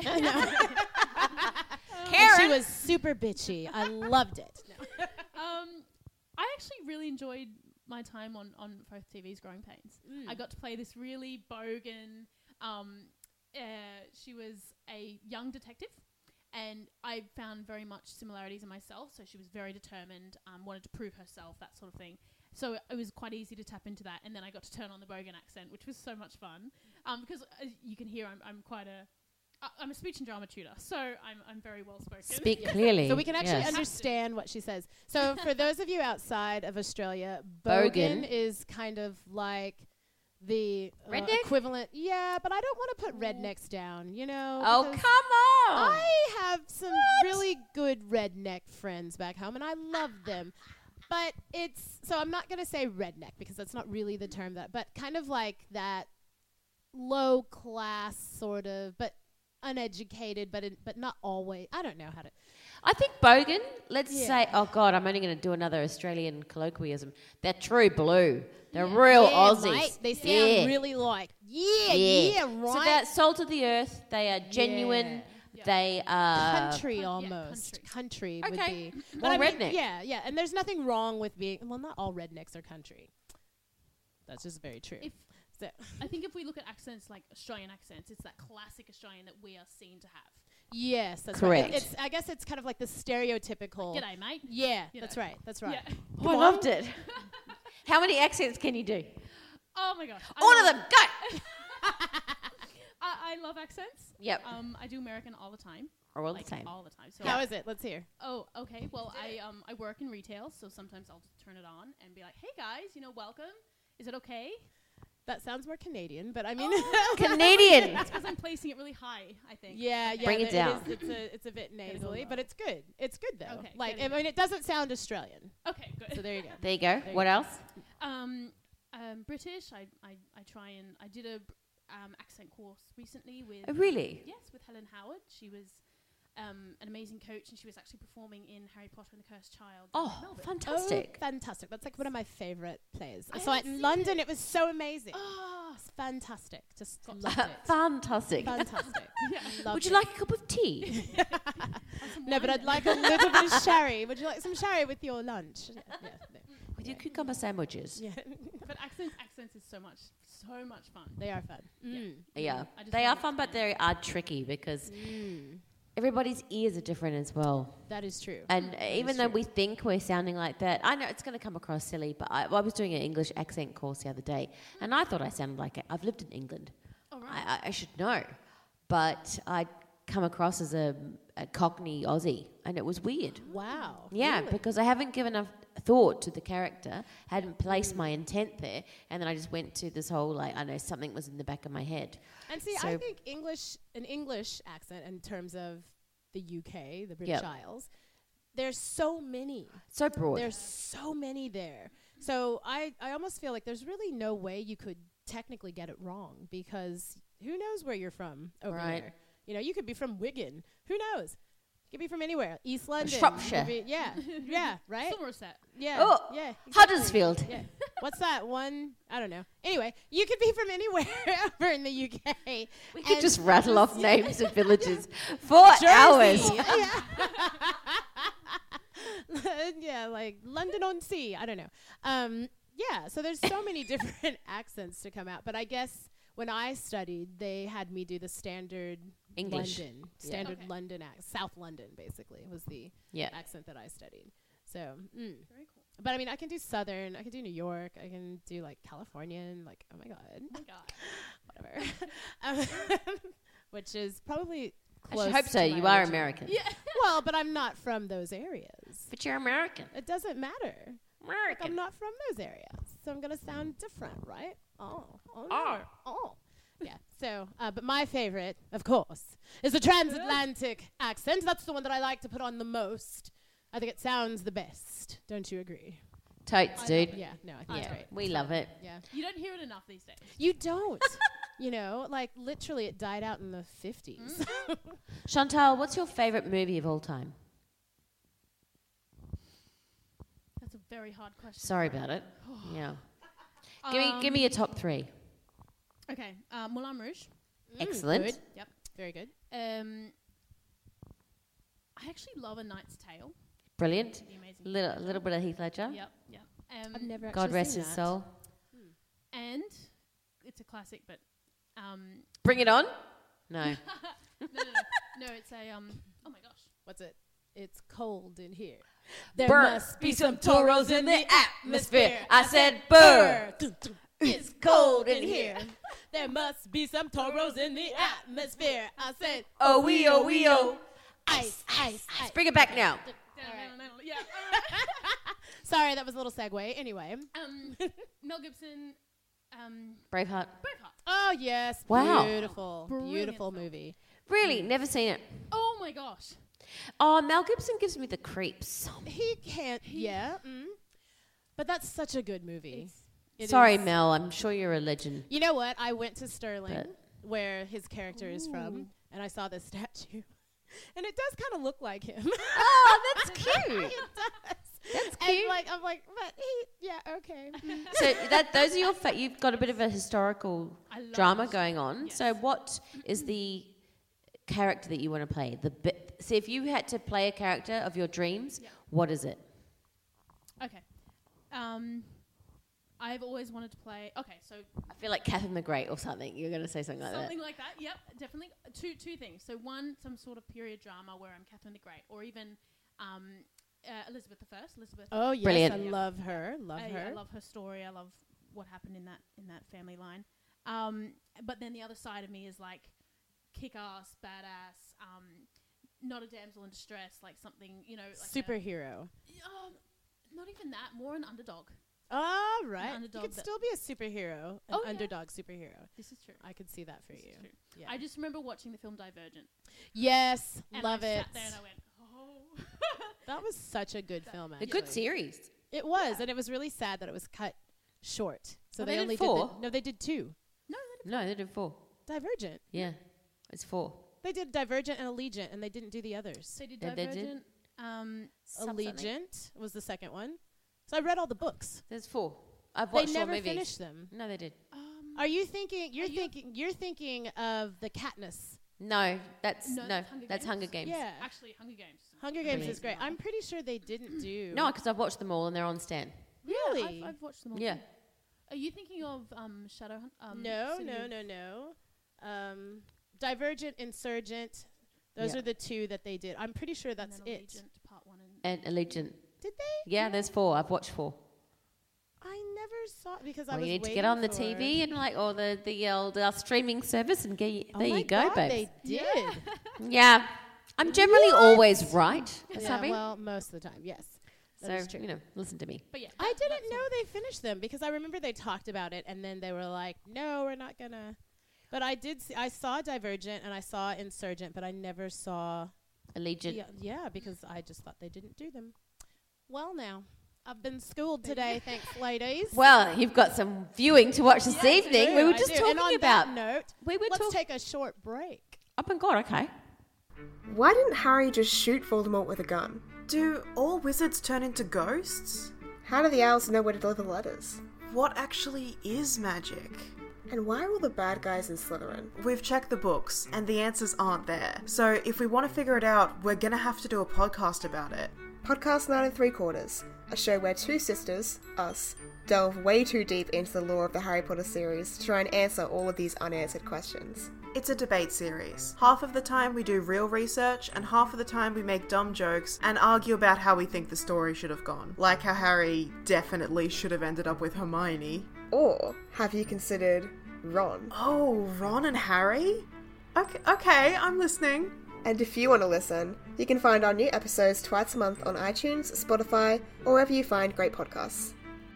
S5: And she was super bitchy. I loved it. No.
S6: Um, I actually really enjoyed my time on, on Firth T V's Growing Pains. I got to play this really bogan. Um, uh, she was a young detective, and I found very much similarities in myself. So she was very determined, um, wanted to prove herself, that sort of thing. So it was quite easy to tap into that, and then I got to turn on the bogan accent, which was so much fun. Um, because as you can hear, I'm I'm quite a uh, I'm a speech and drama tutor, so I'm I'm very well spoken.
S4: Speak clearly.
S5: So we can actually
S4: yes.
S5: understand what she says. So for those of you outside of Australia,
S4: Bogan.
S5: bogan is kind of like the uh,
S4: Redneck?
S5: equivalent. Yeah, but I don't want to put rednecks down, you know.
S4: Oh,
S5: because
S4: come on.
S5: I have some really good redneck friends back home, and I love them. But it's, so I'm not going to say redneck because that's not really the term that, but kind of like that low class sort of, but uneducated, but in, but not always. I don't know how to.
S4: I think bogan, let's
S5: Yeah.
S4: say, oh God, I'm only going to do another Australian colloquialism. They're true blue. They're real
S5: Yeah,
S4: Aussies.
S5: right? They sound
S4: Yeah.
S5: really like yeah, yeah, right.
S4: So they're salt of the earth. They are genuine.
S5: Yeah.
S4: They are
S5: country
S6: yeah,
S5: almost. country
S4: Okay.
S5: would be.
S4: More
S5: I mean,
S4: redneck.
S5: Yeah, yeah. And there's nothing wrong with being. Well, not all rednecks are country. That's just very true.
S6: If
S5: So,
S6: I think if we look at accents like Australian accents, it's that classic Australian that we are seen to have.
S5: yes, that's
S4: Correct.
S5: right. It's. I guess it's kind of like the stereotypical.
S6: G'day, mate.
S5: Yeah,
S6: You
S5: that's
S6: know.
S5: right. That's right.
S6: Yeah.
S4: Oh, I loved it. How many accents can you do?
S6: Oh my gosh. I
S4: All of
S6: love-
S4: them. Go.
S6: I, I love accents.
S4: Yep.
S6: Um, I do American all the time.
S4: Or all
S6: like
S4: the same.
S6: all the time. So
S5: How is it? Let's hear.
S6: Oh, okay. Well, I um I work in retail, so sometimes I'll just turn it on and be like, "Hey guys, you know, welcome. Is it okay?"
S5: That sounds more Canadian, but I mean,
S4: Canadian.
S6: That's because I'm placing it really high. I think.
S5: yeah, yeah.
S4: Bring it
S5: there-
S4: down.
S5: is, it's a it's a bit
S6: it a
S5: nasally,
S6: low.
S5: but it's good. It's good though.
S6: Okay,
S5: Like
S6: get it
S5: I mean, it doesn't sound Australian.
S6: Okay. Good.
S5: So there you go.
S4: There you go.
S5: There
S4: What
S5: you go.
S4: else?
S6: Um, um, British. I, I, I try and I did a um, accent course recently with.
S4: Oh, really?
S6: Yes, with Helen Howard. She was um, an amazing coach, and she was actually performing in Harry Potter and the Cursed Child. in
S4: Oh,
S6: Melbourne.
S4: fantastic.
S5: Oh, fantastic. That's like one of my favorite plays. I
S6: I
S5: saw it
S6: haven't
S5: in
S6: seen
S5: London.
S6: it.
S5: It was so amazing.
S6: Oh,
S5: It's fantastic. Just
S6: Got
S5: loved it.
S4: Fantastic.
S5: Fantastic. Loved
S4: Would you
S5: it.
S4: like a cup of tea?
S5: No, but I'd like a little bit of sherry. Would you like some sherry with your lunch? Yeah, yeah, no.
S4: With your cucumber sandwiches?
S5: Yeah.
S6: but accents, accents is so much, so much fun.
S5: They are fun. Mm.
S4: Yeah.
S6: I just
S4: They are
S6: love
S4: fun, but they are tricky because everybody's ears are different as well.
S5: That is true.
S4: And
S5: That
S4: even
S5: is
S4: though
S5: true.
S4: we think we're sounding like that, I know it's going to come across silly, but I, I was doing an English accent course the other day, and I thought I sounded like it. I've lived in England.
S6: Oh, right.
S4: I, I, I should know. But I'd come across as a, a Cockney Aussie, and it was weird.
S5: Wow.
S4: Yeah,
S5: Really?
S4: because I haven't given enough thought to the character, hadn't placed my intent there, and then I just went to this whole, like, I know something was in the back of my head.
S5: And see,
S4: So-
S5: I think English, an English accent in terms of the U K, the British
S4: Yep.
S5: Isles, there's so many.
S4: So broad.
S5: There's so many there. So I, I almost feel like there's really no way you could technically get it wrong because who knows where you're from over
S4: Right.
S5: there. You know, you could be from Wigan. Who knows? You could be from anywhere. East London. You
S4: Shropshire.
S5: could be- yeah. Yeah, right?
S6: Somerset.
S5: Yeah.
S4: Oh,
S5: yeah. exactly.
S4: Huddersfield.
S5: Yeah. What's that one? I don't know. Anyway, you could be from anywhere over in the U K.
S4: We could
S5: and
S4: just rattle off
S5: yeah.
S4: names of villages for hours.
S5: Jersey. yeah. yeah, like London on Sea. I don't know. Um, yeah, so there's so many different accents to come out. But I guess when I studied, they had me do the standard
S4: English.
S5: London,
S4: Yeah.
S5: standard
S6: Okay.
S5: London accent. South London, basically, was the
S4: Yeah.
S5: accent that I studied. So, mm.
S6: Very cool.
S5: But I mean, I can do Southern. I can do New York. I can do like Californian. Like, oh my god,
S6: Oh my God.
S5: whatever. um, which is probably
S4: I
S5: close.
S4: should hope so.
S5: to
S4: You
S5: my
S4: are
S5: original.
S4: American.
S6: Yeah.
S5: Well, but I'm not from those areas.
S4: But you're American.
S5: It doesn't matter. Like,
S4: American.
S5: I'm not from those areas, so I'm gonna sound different, right? Oh, oh,
S4: Oh.
S5: oh. Yeah. So, uh, but my favorite, of course, is the transatlantic accent. That's the one that I like to put on the most. I think it sounds the best. Don't you agree?
S4: Totes, dude.
S5: Yeah. No, I think
S4: Yeah,
S5: it's great.
S4: we love it.
S5: Yeah.
S6: You don't hear it enough these days.
S5: You don't. You know, like literally, it died out in the fifties.
S4: Chantal, what's your favorite movie of all time?
S6: That's a very hard question.
S4: Sorry about it. Yeah. Give me, give me
S6: Um,
S4: your top three.
S6: Okay. Uh, Moulin Rouge.
S4: Excellent.
S5: Good.
S6: Yep.
S5: Very good.
S6: Um, I actually love A Knight's Tale.
S4: Brilliant.
S6: The amazing.
S4: Little, a little bit of Heath Ledger.
S6: Yep. Yep. Um,
S5: I've never.
S4: God
S5: actually
S4: rest
S5: seen
S4: his
S5: that.
S4: soul.
S6: And it's a classic, but um,
S4: Bring it on. No.
S6: no, no, no, no, it's a um. Oh my gosh.
S5: What's it? It's cold in here. There
S4: Burr.
S5: must be some toros in the atmosphere.
S4: I said burr.
S5: It's cold in here. There must be some toros in the atmosphere. I said,
S4: Oh, wee, oh, wee, oh.
S5: ice, ice, ice.
S4: Bring it back now.
S5: right.
S6: Yeah.
S5: Sorry, that was a little segue. Anyway.
S6: um, Mel Gibson. Um,
S4: Braveheart.
S6: Braveheart.
S5: Oh, yes.
S4: Wow.
S5: Beautiful.
S6: Brilliant
S5: Beautiful
S6: film.
S5: movie.
S4: Really? Never seen it.
S6: Oh my gosh.
S4: Oh, Mel Gibson gives me the creeps.
S5: He can't, yeah. Mm. But that's such a good movie. It
S4: Sorry,
S5: is-
S4: Mel. I'm sure you're a legend.
S5: You know what? I went to Sterling,
S4: But-
S5: where his character is from, and I saw this statue, and it does kind of look like him.
S4: Oh, that's cute.
S5: It does.
S4: That's
S5: And
S4: cute.
S5: like I'm like, but he, yeah, okay.
S4: So that those are your fa- you've got a bit of a historical
S6: I love
S4: drama
S6: it.
S4: going on.
S6: Yes.
S4: So what is the character that you want to play? The bi- so if you had to play a character of your dreams,
S6: Yeah.
S4: what is it?
S6: Okay. Um, I've always wanted to play. Okay, so
S4: I feel like Catherine the Great or something. You're going to say something like
S6: something
S4: that.
S6: like that. Yep, definitely. Two two things. So one, some sort of period drama where I'm Catherine the Great, or even um, uh, Elizabeth the First. Elizabeth.
S5: Oh yes,
S4: Brilliant.
S5: I
S6: Yeah.
S5: love her. Love
S6: I,
S5: her.
S6: I love her story. I love what happened in that in that family line. Um, but then the other side of me is like kick-ass, badass, um, not a damsel in distress, like something, you know, like a-
S5: Superhero.
S6: um, not even that, more an underdog.
S5: All right. You
S6: underdog
S5: could
S6: that-
S5: still be a superhero, an
S6: Oh, yeah.
S5: underdog superhero.
S6: This is true.
S5: I could see that for
S6: This
S5: you.
S6: is true.
S5: Yeah.
S6: I just remember watching the film Divergent.
S5: yes,
S6: And
S5: love
S6: I
S5: it.
S6: sat there and I went, oh.
S5: That was such a good film.
S4: A
S5: Actually.
S4: good series.
S5: It was, and it was really sad that it was cut short. So
S4: Oh,
S5: they,
S4: they did
S5: only
S4: four?
S5: did the, no, they did two.
S6: No,
S4: No, they did four.
S5: Divergent.
S4: Yeah, it's four.
S5: They did Divergent and Allegiant, and they didn't do the others.
S6: they did
S4: They- they did?
S6: Divergent. Um,
S4: Something.
S5: Allegiant was the second one. So I read all the books.
S4: There's four. I've
S5: They
S4: watched all
S5: never
S4: movies.
S5: finished them.
S4: No, they did.
S6: um,
S5: Are you thinking? You're
S6: Are you-
S5: thinking. You're thinking of the Katniss.
S4: No, that's
S6: No,
S4: no,
S6: that's Hunger
S4: that's
S6: Games?
S4: Hunger Games.
S5: Yeah.
S6: actually, Hunger Games.
S5: Hunger Games
S4: Brilliant.
S5: is great. I'm pretty sure they didn't do.
S4: No, because I've watched them all and they're on Stan.
S5: really.
S6: Yeah, I've, I've watched them all.
S4: Yeah.
S6: too. Are you thinking of um, Shadowhunt? Um,
S5: no,
S6: City
S5: no,
S6: of-
S5: no, no. Um, Divergent, Insurgent. Those
S4: Yeah.
S5: are the two that they did. I'm pretty sure
S6: and
S5: that's
S6: then
S5: it.
S6: Allegiant, part one and
S4: And Allegiant.
S5: Did they?
S4: Yeah, there's four. I've watched four.
S5: I never saw it because I
S4: Well,
S5: was
S4: you need to
S5: waiting
S4: get on the
S5: for
S4: T
S5: it.
S4: V and like, or the the old uh, streaming service and get
S5: Oh
S4: there
S5: my
S4: you go,
S5: God,
S4: babes.
S5: They did.
S4: Yeah, I'm generally always right.
S5: yeah,
S4: Sabi.
S5: well, most of the time, yes. That
S4: so
S5: is true.
S4: you know, listen to me.
S6: But yeah,
S5: I
S6: that-
S5: didn't
S6: that's
S5: know
S6: all.
S5: they finished them because I remember they talked about it and then they were like, "No, we're not gonna." But I did. See, I saw Divergent and I saw Insurgent, but I never saw.
S4: Allegiant.
S5: Yeah, yeah, because I just thought they didn't do them. Well, now I've been schooled today, thanks, ladies.
S4: Well, you've got some viewing to watch this
S5: Yeah, I
S4: evening.
S5: do,
S4: We were
S5: I
S4: just
S5: do. And
S4: talking
S5: on
S4: about.
S5: that note,
S4: we were
S5: let's
S4: talking.
S5: take a short break.
S4: Oh my god! Okay.
S8: Why didn't Harry just shoot Voldemort with a gun?
S9: Do all wizards turn into ghosts?
S8: How do the owls know where to deliver letters?
S9: What actually is magic?
S8: And why are all the bad guys in Slytherin?
S9: We've checked the books, and the answers aren't there. So if we want to figure it out, we're gonna have to do a podcast about it.
S8: Podcast Nine and Three Quarters, a show where two sisters, us, delve way too deep into the lore of the Harry Potter series to try and answer all of these unanswered questions.
S9: It's a debate series. Half of the time we do real research, and half of the time we make dumb jokes and argue about how we think the story should have gone. Like how Harry definitely should have ended up with Hermione.
S8: Or have you considered Ron?
S9: Oh, Ron and Harry? Okay, okay, I'm listening.
S8: And if you want to listen, you can find our new episodes twice a month on iTunes, Spotify, or wherever you find great podcasts.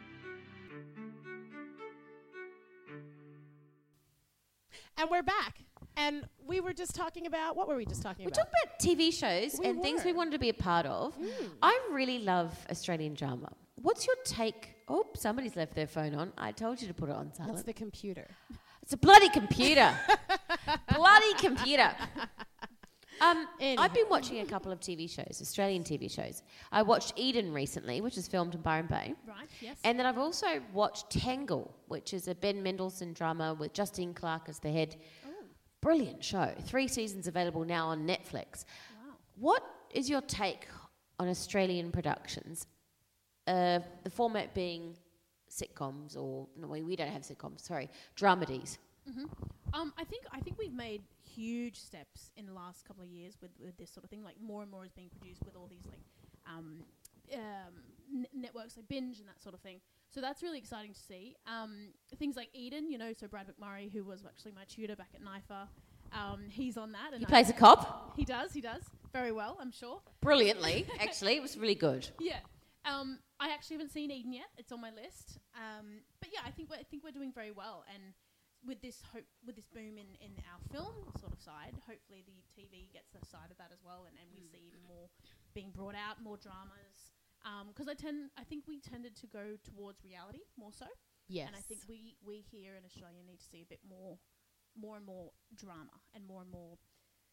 S5: And we're back. And we were just talking about, what were we just talking
S4: We're
S5: about?
S4: talking about T V shows
S5: We
S4: and things
S5: were.
S4: we wanted to be a part of. I really love Australian drama. What's your take? Oh, somebody's left their phone on. I told you to put it on silent.
S5: That's the computer.
S4: It's a bloody computer. bloody computer. Um,
S5: Anyhow.
S4: I've been watching a couple of T V shows, Australian T V shows. I watched Eden recently, which is filmed in Byron Bay.
S6: Right, yes.
S4: And then I've also watched Tangle, which is a Ben Mendelsohn drama with Justine Clark as the head. Brilliant show. Three seasons available now on Netflix.
S6: Wow.
S4: What is your take on Australian productions? Uh, the format being sitcoms, or no, we we don't have sitcoms. Sorry, dramedies.
S6: Um, I think I think we've made huge steps in the last couple of years with, with this sort of thing. Like more and more is being produced with all these like um, um, n- networks like Binge and that sort of thing. So that's really exciting to see. Um, things like Eden, you know, so Brad McMurray, who was actually my tutor back at NIFA, um, he's on that. And
S4: He
S6: I-
S4: plays a cop
S6: He does. He does very well, I'm sure.
S4: brilliantly. Actually, it was really good.
S6: Yeah. Um, I actually haven't seen Eden yet. It's on my list. Um, but yeah, I think we're, I think we're doing very well. And with this hope, with this boom in, in our film sort of side, hopefully the T V gets the side of that as well, and, and we see even more being brought out, more dramas. Because I tend, I think we tended to go towards reality more so.
S5: Yes.
S6: And I think we, we here in Australia need to see a bit more, more and more drama and more and more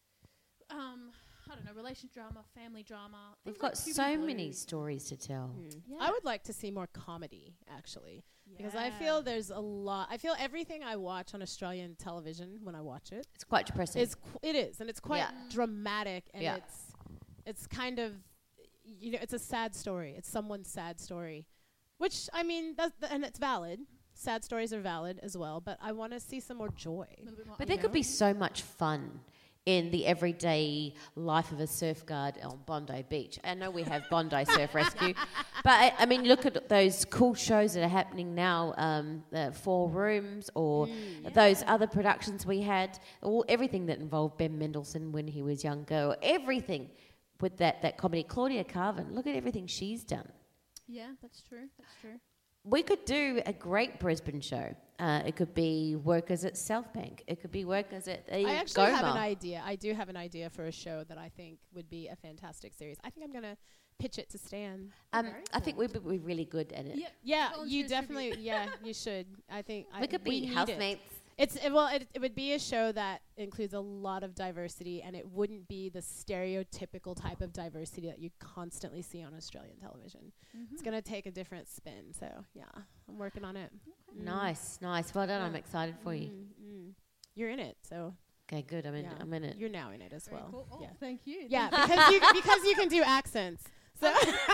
S6: um, I don't know, relationship drama, family drama.
S4: We've
S6: things like
S4: got
S6: Tubi
S4: so
S6: Blue.
S4: many stories to tell.
S6: Yeah.
S5: I would like to see more comedy, actually, because I feel there's a lot. I feel everything I watch on Australian television when I watch it,
S4: It's quite depressing.
S5: it's qu- it is, and it's quite
S4: Yeah.
S5: dramatic, and
S4: Yeah.
S5: it's it's kind of, you know, it's a sad story. It's someone's sad story, which I mean, that's th- and it's valid. Sad stories are valid as well, but I want to see some more joy.
S6: A little bit more
S4: But there could be so much fun in the everyday life of a surf guard on Bondi Beach. I know we have Bondi Surf Rescue, but I, I mean, look at those cool shows that are happening now, um, the Four Rooms or those other productions we had, all everything that involved Ben Mendelsohn when he was younger, or everything with that, that comedy. Claudia Carvin, look at everything she's done.
S6: Yeah, that's true. That's true.
S4: We could do a great Brisbane show. Uh, it could be Workers at South Bank. It could be Workers at the
S5: I actually
S4: Goma.
S5: have an idea. I do have an idea for a show that I think would be a fantastic series. I think I'm going to pitch it to Stan.
S4: Um, I think we'd be really good at it.
S6: Yeah,
S5: Yeah,
S6: volunteer
S5: you
S6: tribute.
S5: definitely. Yeah, you should. I think I,
S4: We could be
S5: need it.
S4: housemates.
S5: It's it, well, it, it would be a show that includes a lot of diversity, and it wouldn't be the stereotypical type of diversity that you constantly see on Australian television. It's gonna take a different spin. So yeah, I'm working on it.
S4: Nice, nice. Well done. I'm
S5: Yeah.
S4: excited for you.
S5: Mm, mm. You're in it, so
S4: Okay, good. I'm in.
S5: yeah.
S4: I'm in it.
S5: You're now in it as
S6: Very
S5: well.
S6: cool. Oh,
S5: Yeah,
S6: thank you.
S5: yeah, because you because you can do accents. So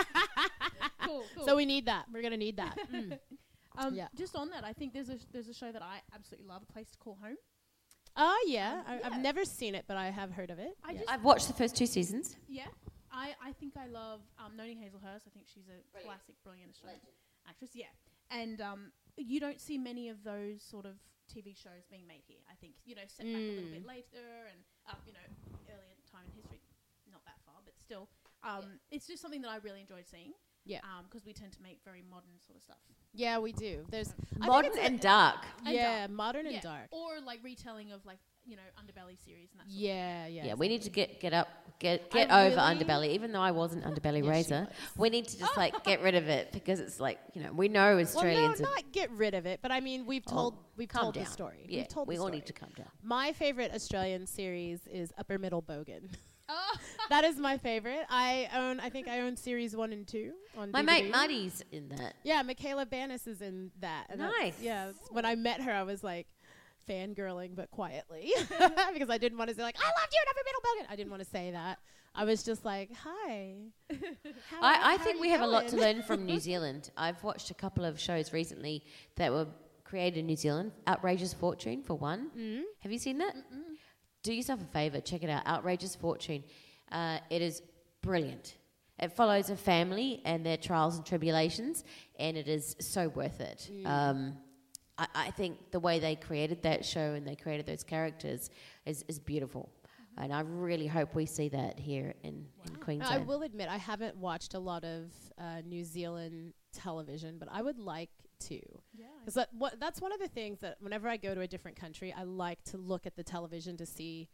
S6: cool, cool.
S5: so we need that. We're gonna need that. Mm.
S6: um,
S5: yeah.
S6: Just on that, I think there's a sh- there's a show that I absolutely love, A Place to Call Home.
S5: Oh yeah, I,
S6: yeah.
S5: I've never seen it, but I have heard of it.
S6: I
S5: Yeah.
S6: just
S4: I've watched the first two seasons.
S6: Yeah, I, I think I love um, Noni Hazelhurst. I think she's a classic, brilliant Australian actress. Yeah, and um, you don't see many of those sort of T V shows being made here. I think, you know, set back a little bit later and um, you know, earlier time in history, not that far, but still, um, it's just something that I really enjoyed seeing.
S5: Yeah.
S6: because we tend to make very modern sort of stuff.
S5: Yeah, we do. There's I think
S4: Modern
S5: it's a-
S4: and dark.
S6: And
S5: yeah,
S6: dark.
S5: modern
S6: yeah.
S5: and dark.
S6: Or like retelling of like, you know, Underbelly series and that sort
S5: Yeah, yeah.
S4: Yeah, we need to get get up, get
S5: I
S4: get over
S5: really-
S4: Underbelly. Even though I wasn't Underbelly
S5: Yes, she
S4: Razor,
S5: was.
S4: we need to just like get rid of it because it's like, you know, we know Australians.
S5: Well, no,
S4: are-
S5: not get rid of it, but I mean, we've
S4: Oh,
S5: told we've
S4: calm
S5: told
S4: down.
S5: the story.
S4: Yeah,
S5: we've told
S4: we
S5: the
S4: all
S5: story.
S4: need to calm down.
S5: My favorite Australian series is Upper Middle Bogan.
S6: Oh.
S5: That is my favorite. I own. I think I own series one and two on
S4: My
S5: D V D.
S4: mate Marty's in that.
S5: Yeah, Michaela Banis is in that. and that's-
S4: Nice.
S5: Yeah. that's- When I met her, I was like fangirling, but quietly, because I didn't want to say like I loved you in Upper Middle Bogan. I didn't want to say that. I was just like, hi. How-
S4: I, I
S5: how
S4: think
S5: you
S4: we have a lot to
S5: going?
S4: learn from New Zealand. I've watched a couple of shows recently that were created in New Zealand. Outrageous Fortune, for one. Mm. Have you seen that? Mm-mm. Do yourself a favour, check it out. Outrageous Fortune. Uh, it is brilliant. It follows a family and their trials and tribulations, and it is so worth it. Um, I, I think the way they created that show and they created those characters is, is beautiful. And I really hope we see that here in, in
S5: No,
S4: Queensland.
S5: I will admit I haven't watched a lot of uh, New Zealand television, but I would like to.
S6: Yeah.
S5: Because that, what, that's one of the things that whenever I go to a different country, I like to look at the television to see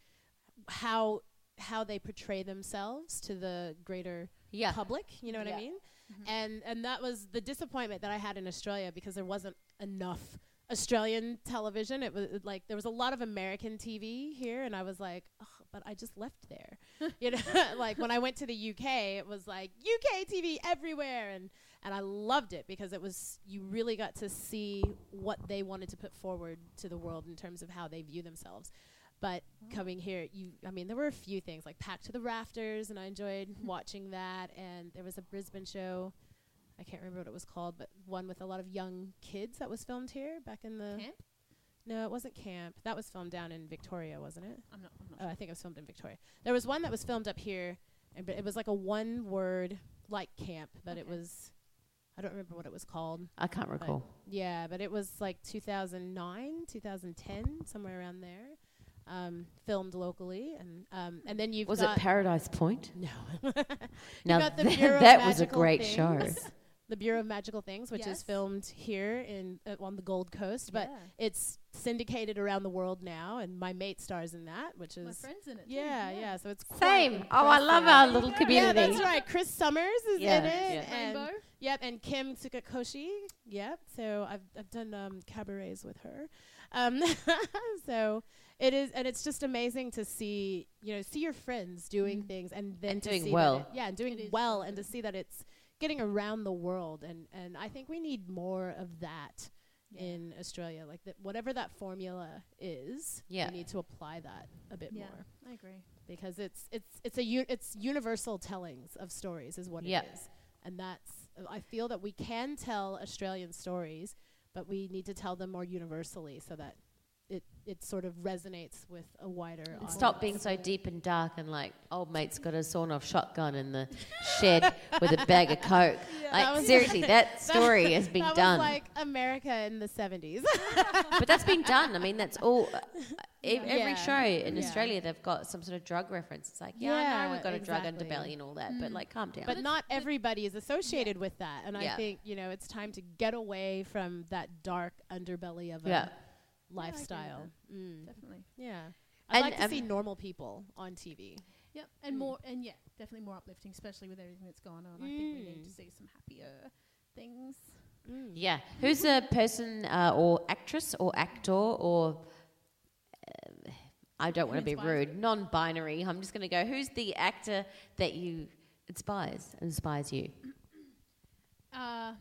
S5: how how they portray themselves to the greater
S4: Yeah.
S5: public. You know what
S4: Yeah.
S5: I mean? And and that was the disappointment that I had in Australia because there wasn't enough Australian television. It was it, like there was a lot of American T V here, and I was like, oh, but I just left there. You know, like when I went to the U K, it was like U K T V everywhere, and and I loved it because it was you really got to see what they wanted to put forward to the world in terms of how they view themselves. But coming here, you I mean, there were a few things like Packed to the Rafters, and I enjoyed watching that. And there was a Brisbane show. I can't remember what it was called, but one with a lot of young kids that was filmed here back in the
S6: Camp?
S5: No, it wasn't Camp. That was filmed down in Victoria, wasn't it?
S6: I'm not. I'm not
S5: Oh, I think it was filmed in Victoria. There was one that was filmed up here, and but it was like a one word like Camp, but it
S6: Okay.
S5: was I don't remember what it was called.
S4: I can't
S5: but
S4: recall.
S5: Yeah, but it was like two thousand nine, two thousand ten, somewhere around there. Um, filmed locally, and um, and then you've
S4: Was it
S5: got
S4: Paradise Point?
S5: no.
S4: Now
S5: got the
S4: th-
S5: Bureau of
S4: that was a
S5: Magical
S4: great show.
S5: Things. the Bureau of Magical Things, which
S6: Yes.
S5: is filmed here in uh, on the Gold Coast, but
S6: Yeah.
S5: it's syndicated around the world now, and my mate stars in that, which is
S6: My friend's in it too.
S5: yeah, yeah. So it's quite
S4: Same. Oh, I love our
S5: impressive.
S4: little
S5: Yeah,
S4: community.
S5: that's right. Chris Summers is
S4: Yeah,
S5: in it,
S4: yeah.
S5: and
S6: Rainbow.
S5: yep, and Kim Tsukakoshi. Yep. So I've I've done um, cabarets with her. Um, so it is, and it's just amazing to see you know see your friends doing
S6: Mm.
S5: things and then
S4: And
S5: to
S4: doing
S5: see
S4: well.
S5: That it, yeah, and doing
S6: It is
S5: well,
S6: so
S5: and to
S6: good.
S5: see that it's getting around the world, and and I think we need more of that.
S6: Yeah.
S5: In Australia, like that, whatever that formula is,
S4: Yeah.
S5: we need to apply that a bit
S6: Yeah,
S5: more
S6: I agree.
S5: because it's it's it's a u- it's universal tellings of stories is what
S4: Yep.
S5: it is, and that's uh, I feel that we can tell Australian stories, but we need to tell them more universally so that it it sort of resonates with a wider
S4: And
S5: audience.
S4: stop being so deep and dark and like old mate's got a sawn-off shotgun in the shed with a bag of coke.
S5: that
S4: Like
S5: was-
S4: seriously, that story has been
S5: that
S4: done.
S5: was like America in the seventies.
S4: But that's been done. I mean, that's all. Uh, ev- Every
S5: Yeah.
S4: show in
S5: Yeah.
S4: Australia, they've got some sort of drug reference. It's like, yeah, I know
S5: Yeah,
S4: we've got a drug
S5: exactly.
S4: underbelly and all that, but like, calm down.
S5: But not everybody is associated with that, and
S4: Yeah.
S5: I think you know it's time to get away from that dark underbelly of
S4: Yeah.
S5: a lifestyle. Mm.
S6: Definitely.
S5: Yeah, I'd
S4: And,
S5: like to
S4: um,
S5: see normal people on T V.
S6: Yep, and more, and yeah, definitely more uplifting, especially with everything that's gone on. I think we need to see some happier things.
S4: Yeah. Who's a person uh, or actress or actor or uh, I don't want to be
S6: inspires
S4: rude, non-binary. I'm just going to go. Who's the actor that you inspires inspires you?
S6: Uh,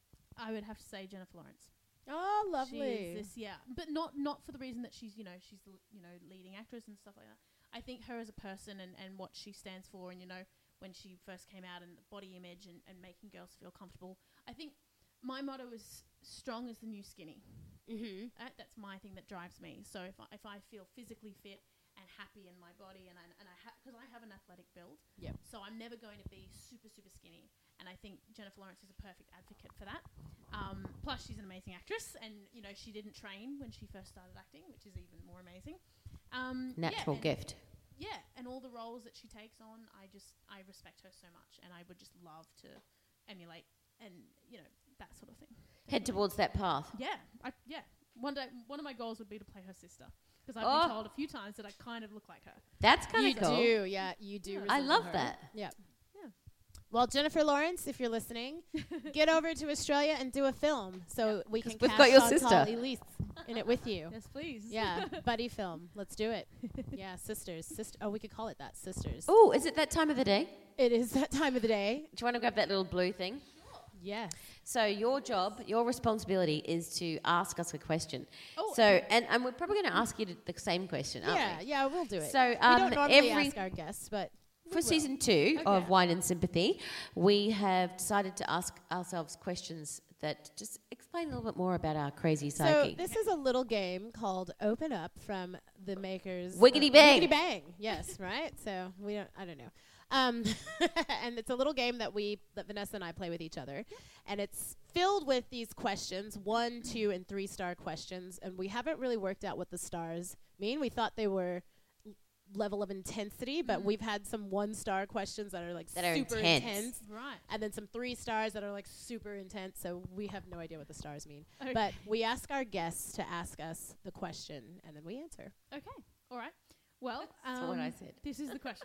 S6: I would have to say Jennifer Lawrence.
S5: Oh,
S6: She
S5: lovely.
S6: is this, yeah, but not not for the reason that she's you know she's the you know leading actress and stuff like that. I think her as a person and, and what she stands for, and you know when she first came out and the body image and, and making girls feel comfortable. I think my motto is strong is the new skinny.
S5: Mm-hmm.
S6: Uh, that's my thing that drives me. So if I, if I feel physically fit and happy in my body, and I and I because I have an athletic build,
S5: Yep.
S6: so I'm never going to be super super skinny. And I think Jennifer Lawrence is a perfect advocate for that. Um, plus, she's an amazing actress, and you know she didn't train when she first started acting, which is even more amazing. Um, yeah,
S4: Natural
S6: and-
S4: gift.
S6: Yeah, and all the roles that she takes on, I just I respect her so much, and I would just love to emulate and you know that sort of thing.
S4: Head towards that path.
S6: Yeah, I, yeah. One day, one of my goals would be to play her sister because I've
S4: Oh.
S6: been told a few times that I kind of look like her.
S4: That's kind
S5: You
S4: of cool.
S5: do, yeah, you do.
S6: Yeah.
S4: I
S5: resemble
S4: love
S5: her.
S4: that.
S5: Yeah.
S6: Yeah.
S5: Well, Jennifer Lawrence, if you're listening, get over to Australia and do a film so we can.
S4: 'Cause we've
S5: cast
S4: got your
S5: Chantal
S4: sister.
S5: Elise in it with you.
S6: Yes, please.
S5: Yeah, buddy film. Let's do it. Yeah, sisters. Sister. Oh, we could call it that. Sisters.
S4: Oh, is it that time of the day?
S5: It is that time of the day.
S4: Do you want to grab that little blue thing?
S5: Yes.
S4: So your job, your responsibility is to ask us a question.
S6: Oh,
S4: So, and, and we're probably going to ask you to the same question, aren't
S5: Yeah,
S4: we?
S5: yeah, we'll do it.
S4: So,
S5: we
S4: um,
S5: don't normally
S4: every-
S5: ask our guests, but we
S4: For
S5: will.
S4: season two of
S5: Okay.
S4: Wine and Sympathy, we have decided to ask ourselves questions that just explain a little bit more about our crazy
S5: So
S4: psyche.
S5: this is a little game called Open Up from the makers.
S4: Wiggity
S5: uh,
S4: Bang.
S5: Wiggity Bang. Yes, right. So we don't. I don't know. Um, and it's a little game that we that Vanessa and I play with each other, and it's filled with these questions, one, two, and three star questions, and we haven't really worked out what the stars mean. We thought they were l- level of intensity, but we've had some one star questions that are like
S4: That are
S5: super
S4: intense.
S5: intense,
S6: Right.
S5: and then some three stars that are like super intense. So we have no idea what the stars mean.
S6: Okay.
S5: But we ask our guests to ask us the question, and then we answer.
S6: Okay. All right. Well,
S4: That's
S6: um,
S4: what I said.
S6: This is the question.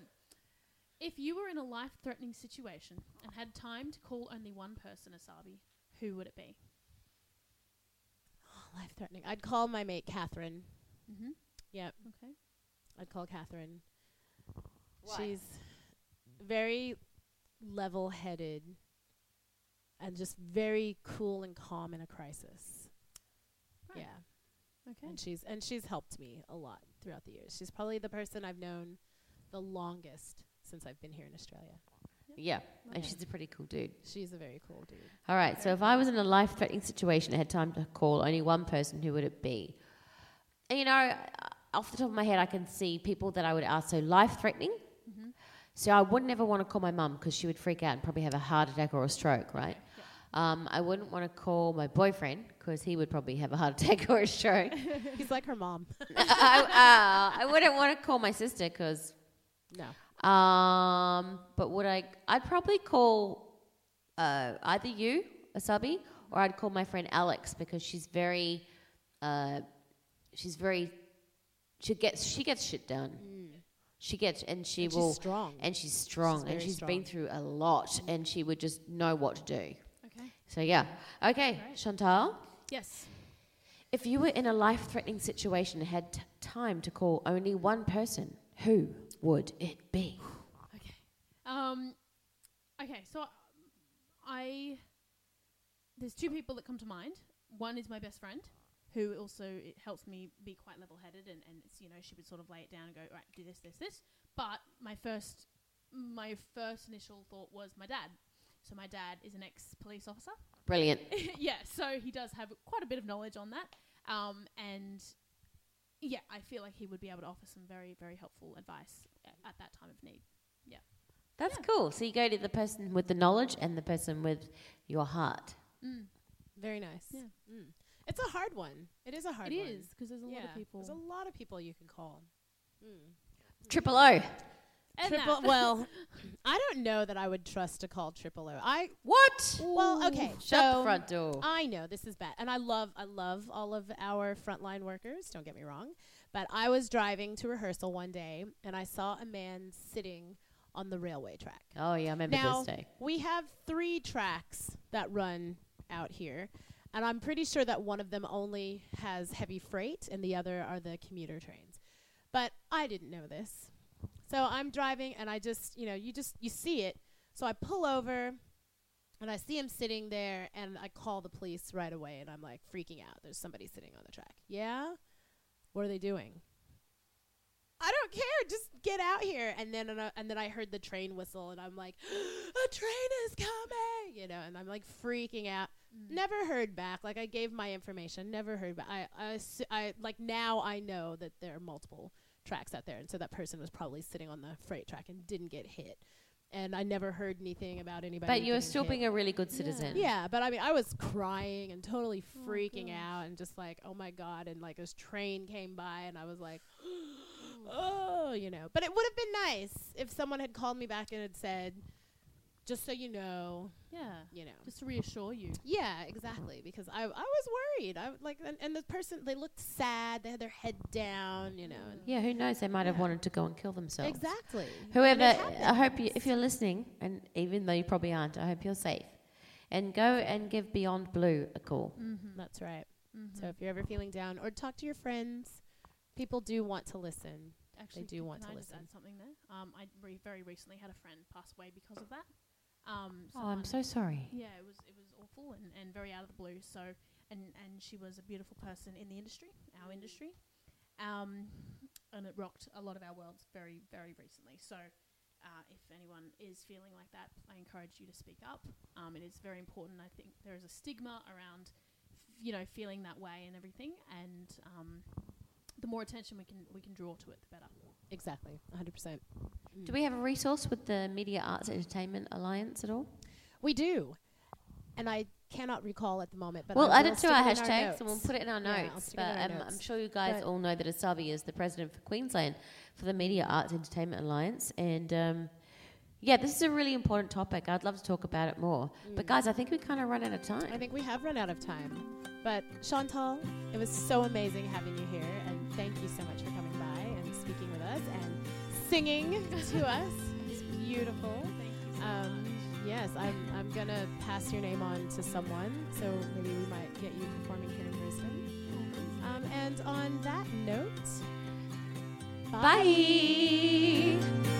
S6: If you were in a life-threatening situation and had time to call only one person, Asabi, who would it be?
S5: Life threatening. I'd call my mate Catherine.
S6: Mm-hmm.
S5: Yep,
S6: Okay.
S5: I'd call Catherine.
S4: Why?
S5: She's very level-headed and just very cool and calm in a crisis.
S6: Right.
S5: Yeah.
S6: Okay.
S5: And she's and she's helped me a lot throughout the years. She's probably the person I've known the longest since I've been here in Australia.
S4: Yeah, and
S6: Okay.
S4: she's a pretty cool dude.
S5: She's a very cool dude.
S4: All right, so if I was in a life-threatening situation and had time to call only one person, who would it be? And, you know, uh, off the top of my head, I can see people that I would ask. So life-threatening.
S6: Mm-hmm.
S4: So I wouldn't ever want to call my mum because she would freak out and probably have a heart attack or a stroke, right? Um, I wouldn't want to call my boyfriend because he would probably have a heart attack or a stroke.
S5: He's like her mom.
S4: I, uh, I wouldn't want to call my sister because...
S5: No.
S4: Um, but would I? I'd probably call uh, either you a subby, or I'd call my friend Alex because she's very, uh, she's very, she gets she gets shit done. Mm. She gets and she
S5: and
S4: will
S5: she's strong
S4: and she's strong
S5: she's
S4: and she's
S5: strong.
S4: been through a lot mm. and she would just know what to do.
S6: Okay.
S4: So yeah, okay,
S6: Great.
S4: Chantal.
S6: Yes.
S4: If you were in a life-threatening situation and had t- time to call only one person, who would it be?
S6: Okay. Um. Okay. So I there's two people that come to mind. One is my best friend, who also it helps me be quite level-headed, and, and it's, you know, she would sort of lay it down and go, right, do this, this, this. But my first, my first initial thought was my dad. So my dad is an ex-police officer.
S4: Brilliant.
S6: Yeah, so he does have quite a bit of knowledge on that. Um, and yeah, I feel like he would be able to offer some very, very helpful advice at, at that time of need. Yeah.
S4: That's
S6: Yeah.
S4: cool. So you go to the person with the knowledge and the person with your heart.
S6: Mm.
S5: Very nice.
S6: Yeah.
S5: Mm. It's a hard one. It is a hard
S6: It
S5: one.
S6: is, because there's a lot of people.
S5: There's a lot of people you can call.
S4: Triple O.
S6: And
S5: Triple.
S6: that.
S5: Well, I don't know that I would trust to call Triple O. I
S4: What?
S5: well, okay.
S4: Shut
S5: so
S4: the front door.
S5: I know this is bad, and I love I love all of our frontline workers. Don't get me wrong, but I was driving to rehearsal one day, and I saw a man sitting on the railway track.
S4: Oh, yeah, I remember
S5: Now,
S4: this day.
S5: we have three tracks that run out here, and I'm pretty sure that one of them only has heavy freight and the other are the commuter trains. But I didn't know this. So I'm driving, and I just, you know, you just, you see it. So I pull over, and I see him sitting there, and I call the police right away, and I'm like freaking out. There's somebody sitting on the track. Yeah? What are they doing? I don't care. Just get out here. And then and, uh, and then I heard the train whistle, and I'm like, a train is coming, you know, and I'm like freaking out. Mm. Never heard back. Like, I gave my information. Never heard back. I, I, I, like, now I know that there are multiple tracks out there, and so that person was probably sitting on the freight track and didn't get hit. And I never heard anything about anybody.
S4: But you were
S5: getting
S4: still
S5: hit.
S4: being a really good citizen.
S5: Yeah, but I mean, I was crying and totally
S6: Oh,
S5: freaking
S6: gosh.
S5: out and just like, oh my God. And like this train came by, and I was like, oh, you know. But it would have been nice if someone had called me back and had said, just so you know,
S6: Yeah.
S5: you know.
S6: Just to reassure you.
S5: Yeah, exactly. Because I I was worried. I like, and, and the person, they looked sad. They had their head down, you know. And
S4: Yeah, who knows? They might have
S5: Yeah.
S4: wanted to go and kill themselves.
S5: exactly.
S4: Whoever,
S5: And it
S4: I hope you,
S5: happens.
S4: if you're listening, and even though you probably aren't, I hope you're safe. And go and give Beyond Blue a call.
S6: Mm-hmm.
S5: That's right.
S6: Mm-hmm.
S5: So if you're ever feeling down, or talk to your friends, people do want to listen.
S6: Actually,
S5: do
S6: can
S5: want to
S6: I just
S5: listen.
S6: add something there? Um, I re- very recently had a friend pass away because of that. Um,
S4: Oh, I'm so
S6: someone-
S4: sorry.
S6: Yeah, it was it was awful and, and very out of the blue. So, and and she was a beautiful person in the industry, our industry, um, and it rocked a lot of our worlds very very recently. So, uh, if anyone is feeling like that, I encourage you to speak up. Um, it is very important. I think there is a stigma around, f- you know, feeling that way and everything, and um, the more attention we can we can draw to it, the better.
S5: Exactly, one hundred percent.
S4: Do we have a resource with the Media Arts Entertainment Alliance at all?
S5: We do. And I cannot recall at the moment. But
S4: We'll
S5: I
S4: add
S5: will
S4: it to
S5: stick
S4: our
S5: it in
S4: hashtags
S5: notes.
S4: and we'll put it in our
S5: Yeah, I'll
S4: notes.
S5: stick it in
S4: But
S5: our
S4: um, I'm
S5: notes.
S4: sure you guys
S5: But-
S4: all know that Asabi is the president for Queensland for the Media Arts Entertainment Alliance. And um, yeah, this is a really important topic. I'd love to talk about it more. But guys, I think we kind of run out of time.
S5: I think we have run out of time. But Chantal, it was so amazing having you here. And thank you so much for coming by and speaking with us and singing to us. It's beautiful.
S6: Thank you. So
S5: Um, yes, I'm, I'm going to pass your name on to someone. So maybe we might get you performing here in Brisbane. Um, and on that note,
S4: Bye.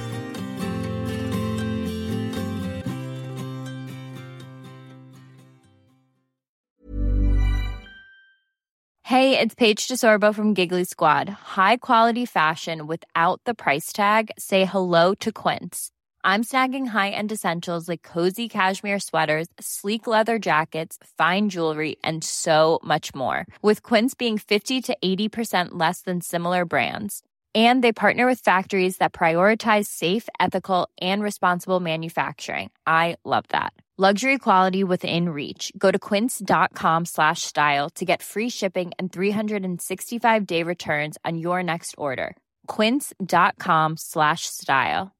S10: Hey, it's Paige DeSorbo from Giggly Squad. High quality fashion without the price tag. Say hello to Quince. I'm snagging high-end essentials like cozy cashmere sweaters, sleek leather jackets, fine jewelry, and so much more. With Quince being fifty to eighty percent less than similar brands. And they partner with factories that prioritize safe, ethical, and responsible manufacturing. I love that. Luxury quality within reach. Go to quince.com slash style to get free shipping and three sixty-five day returns on your next order. Quince.com slash style.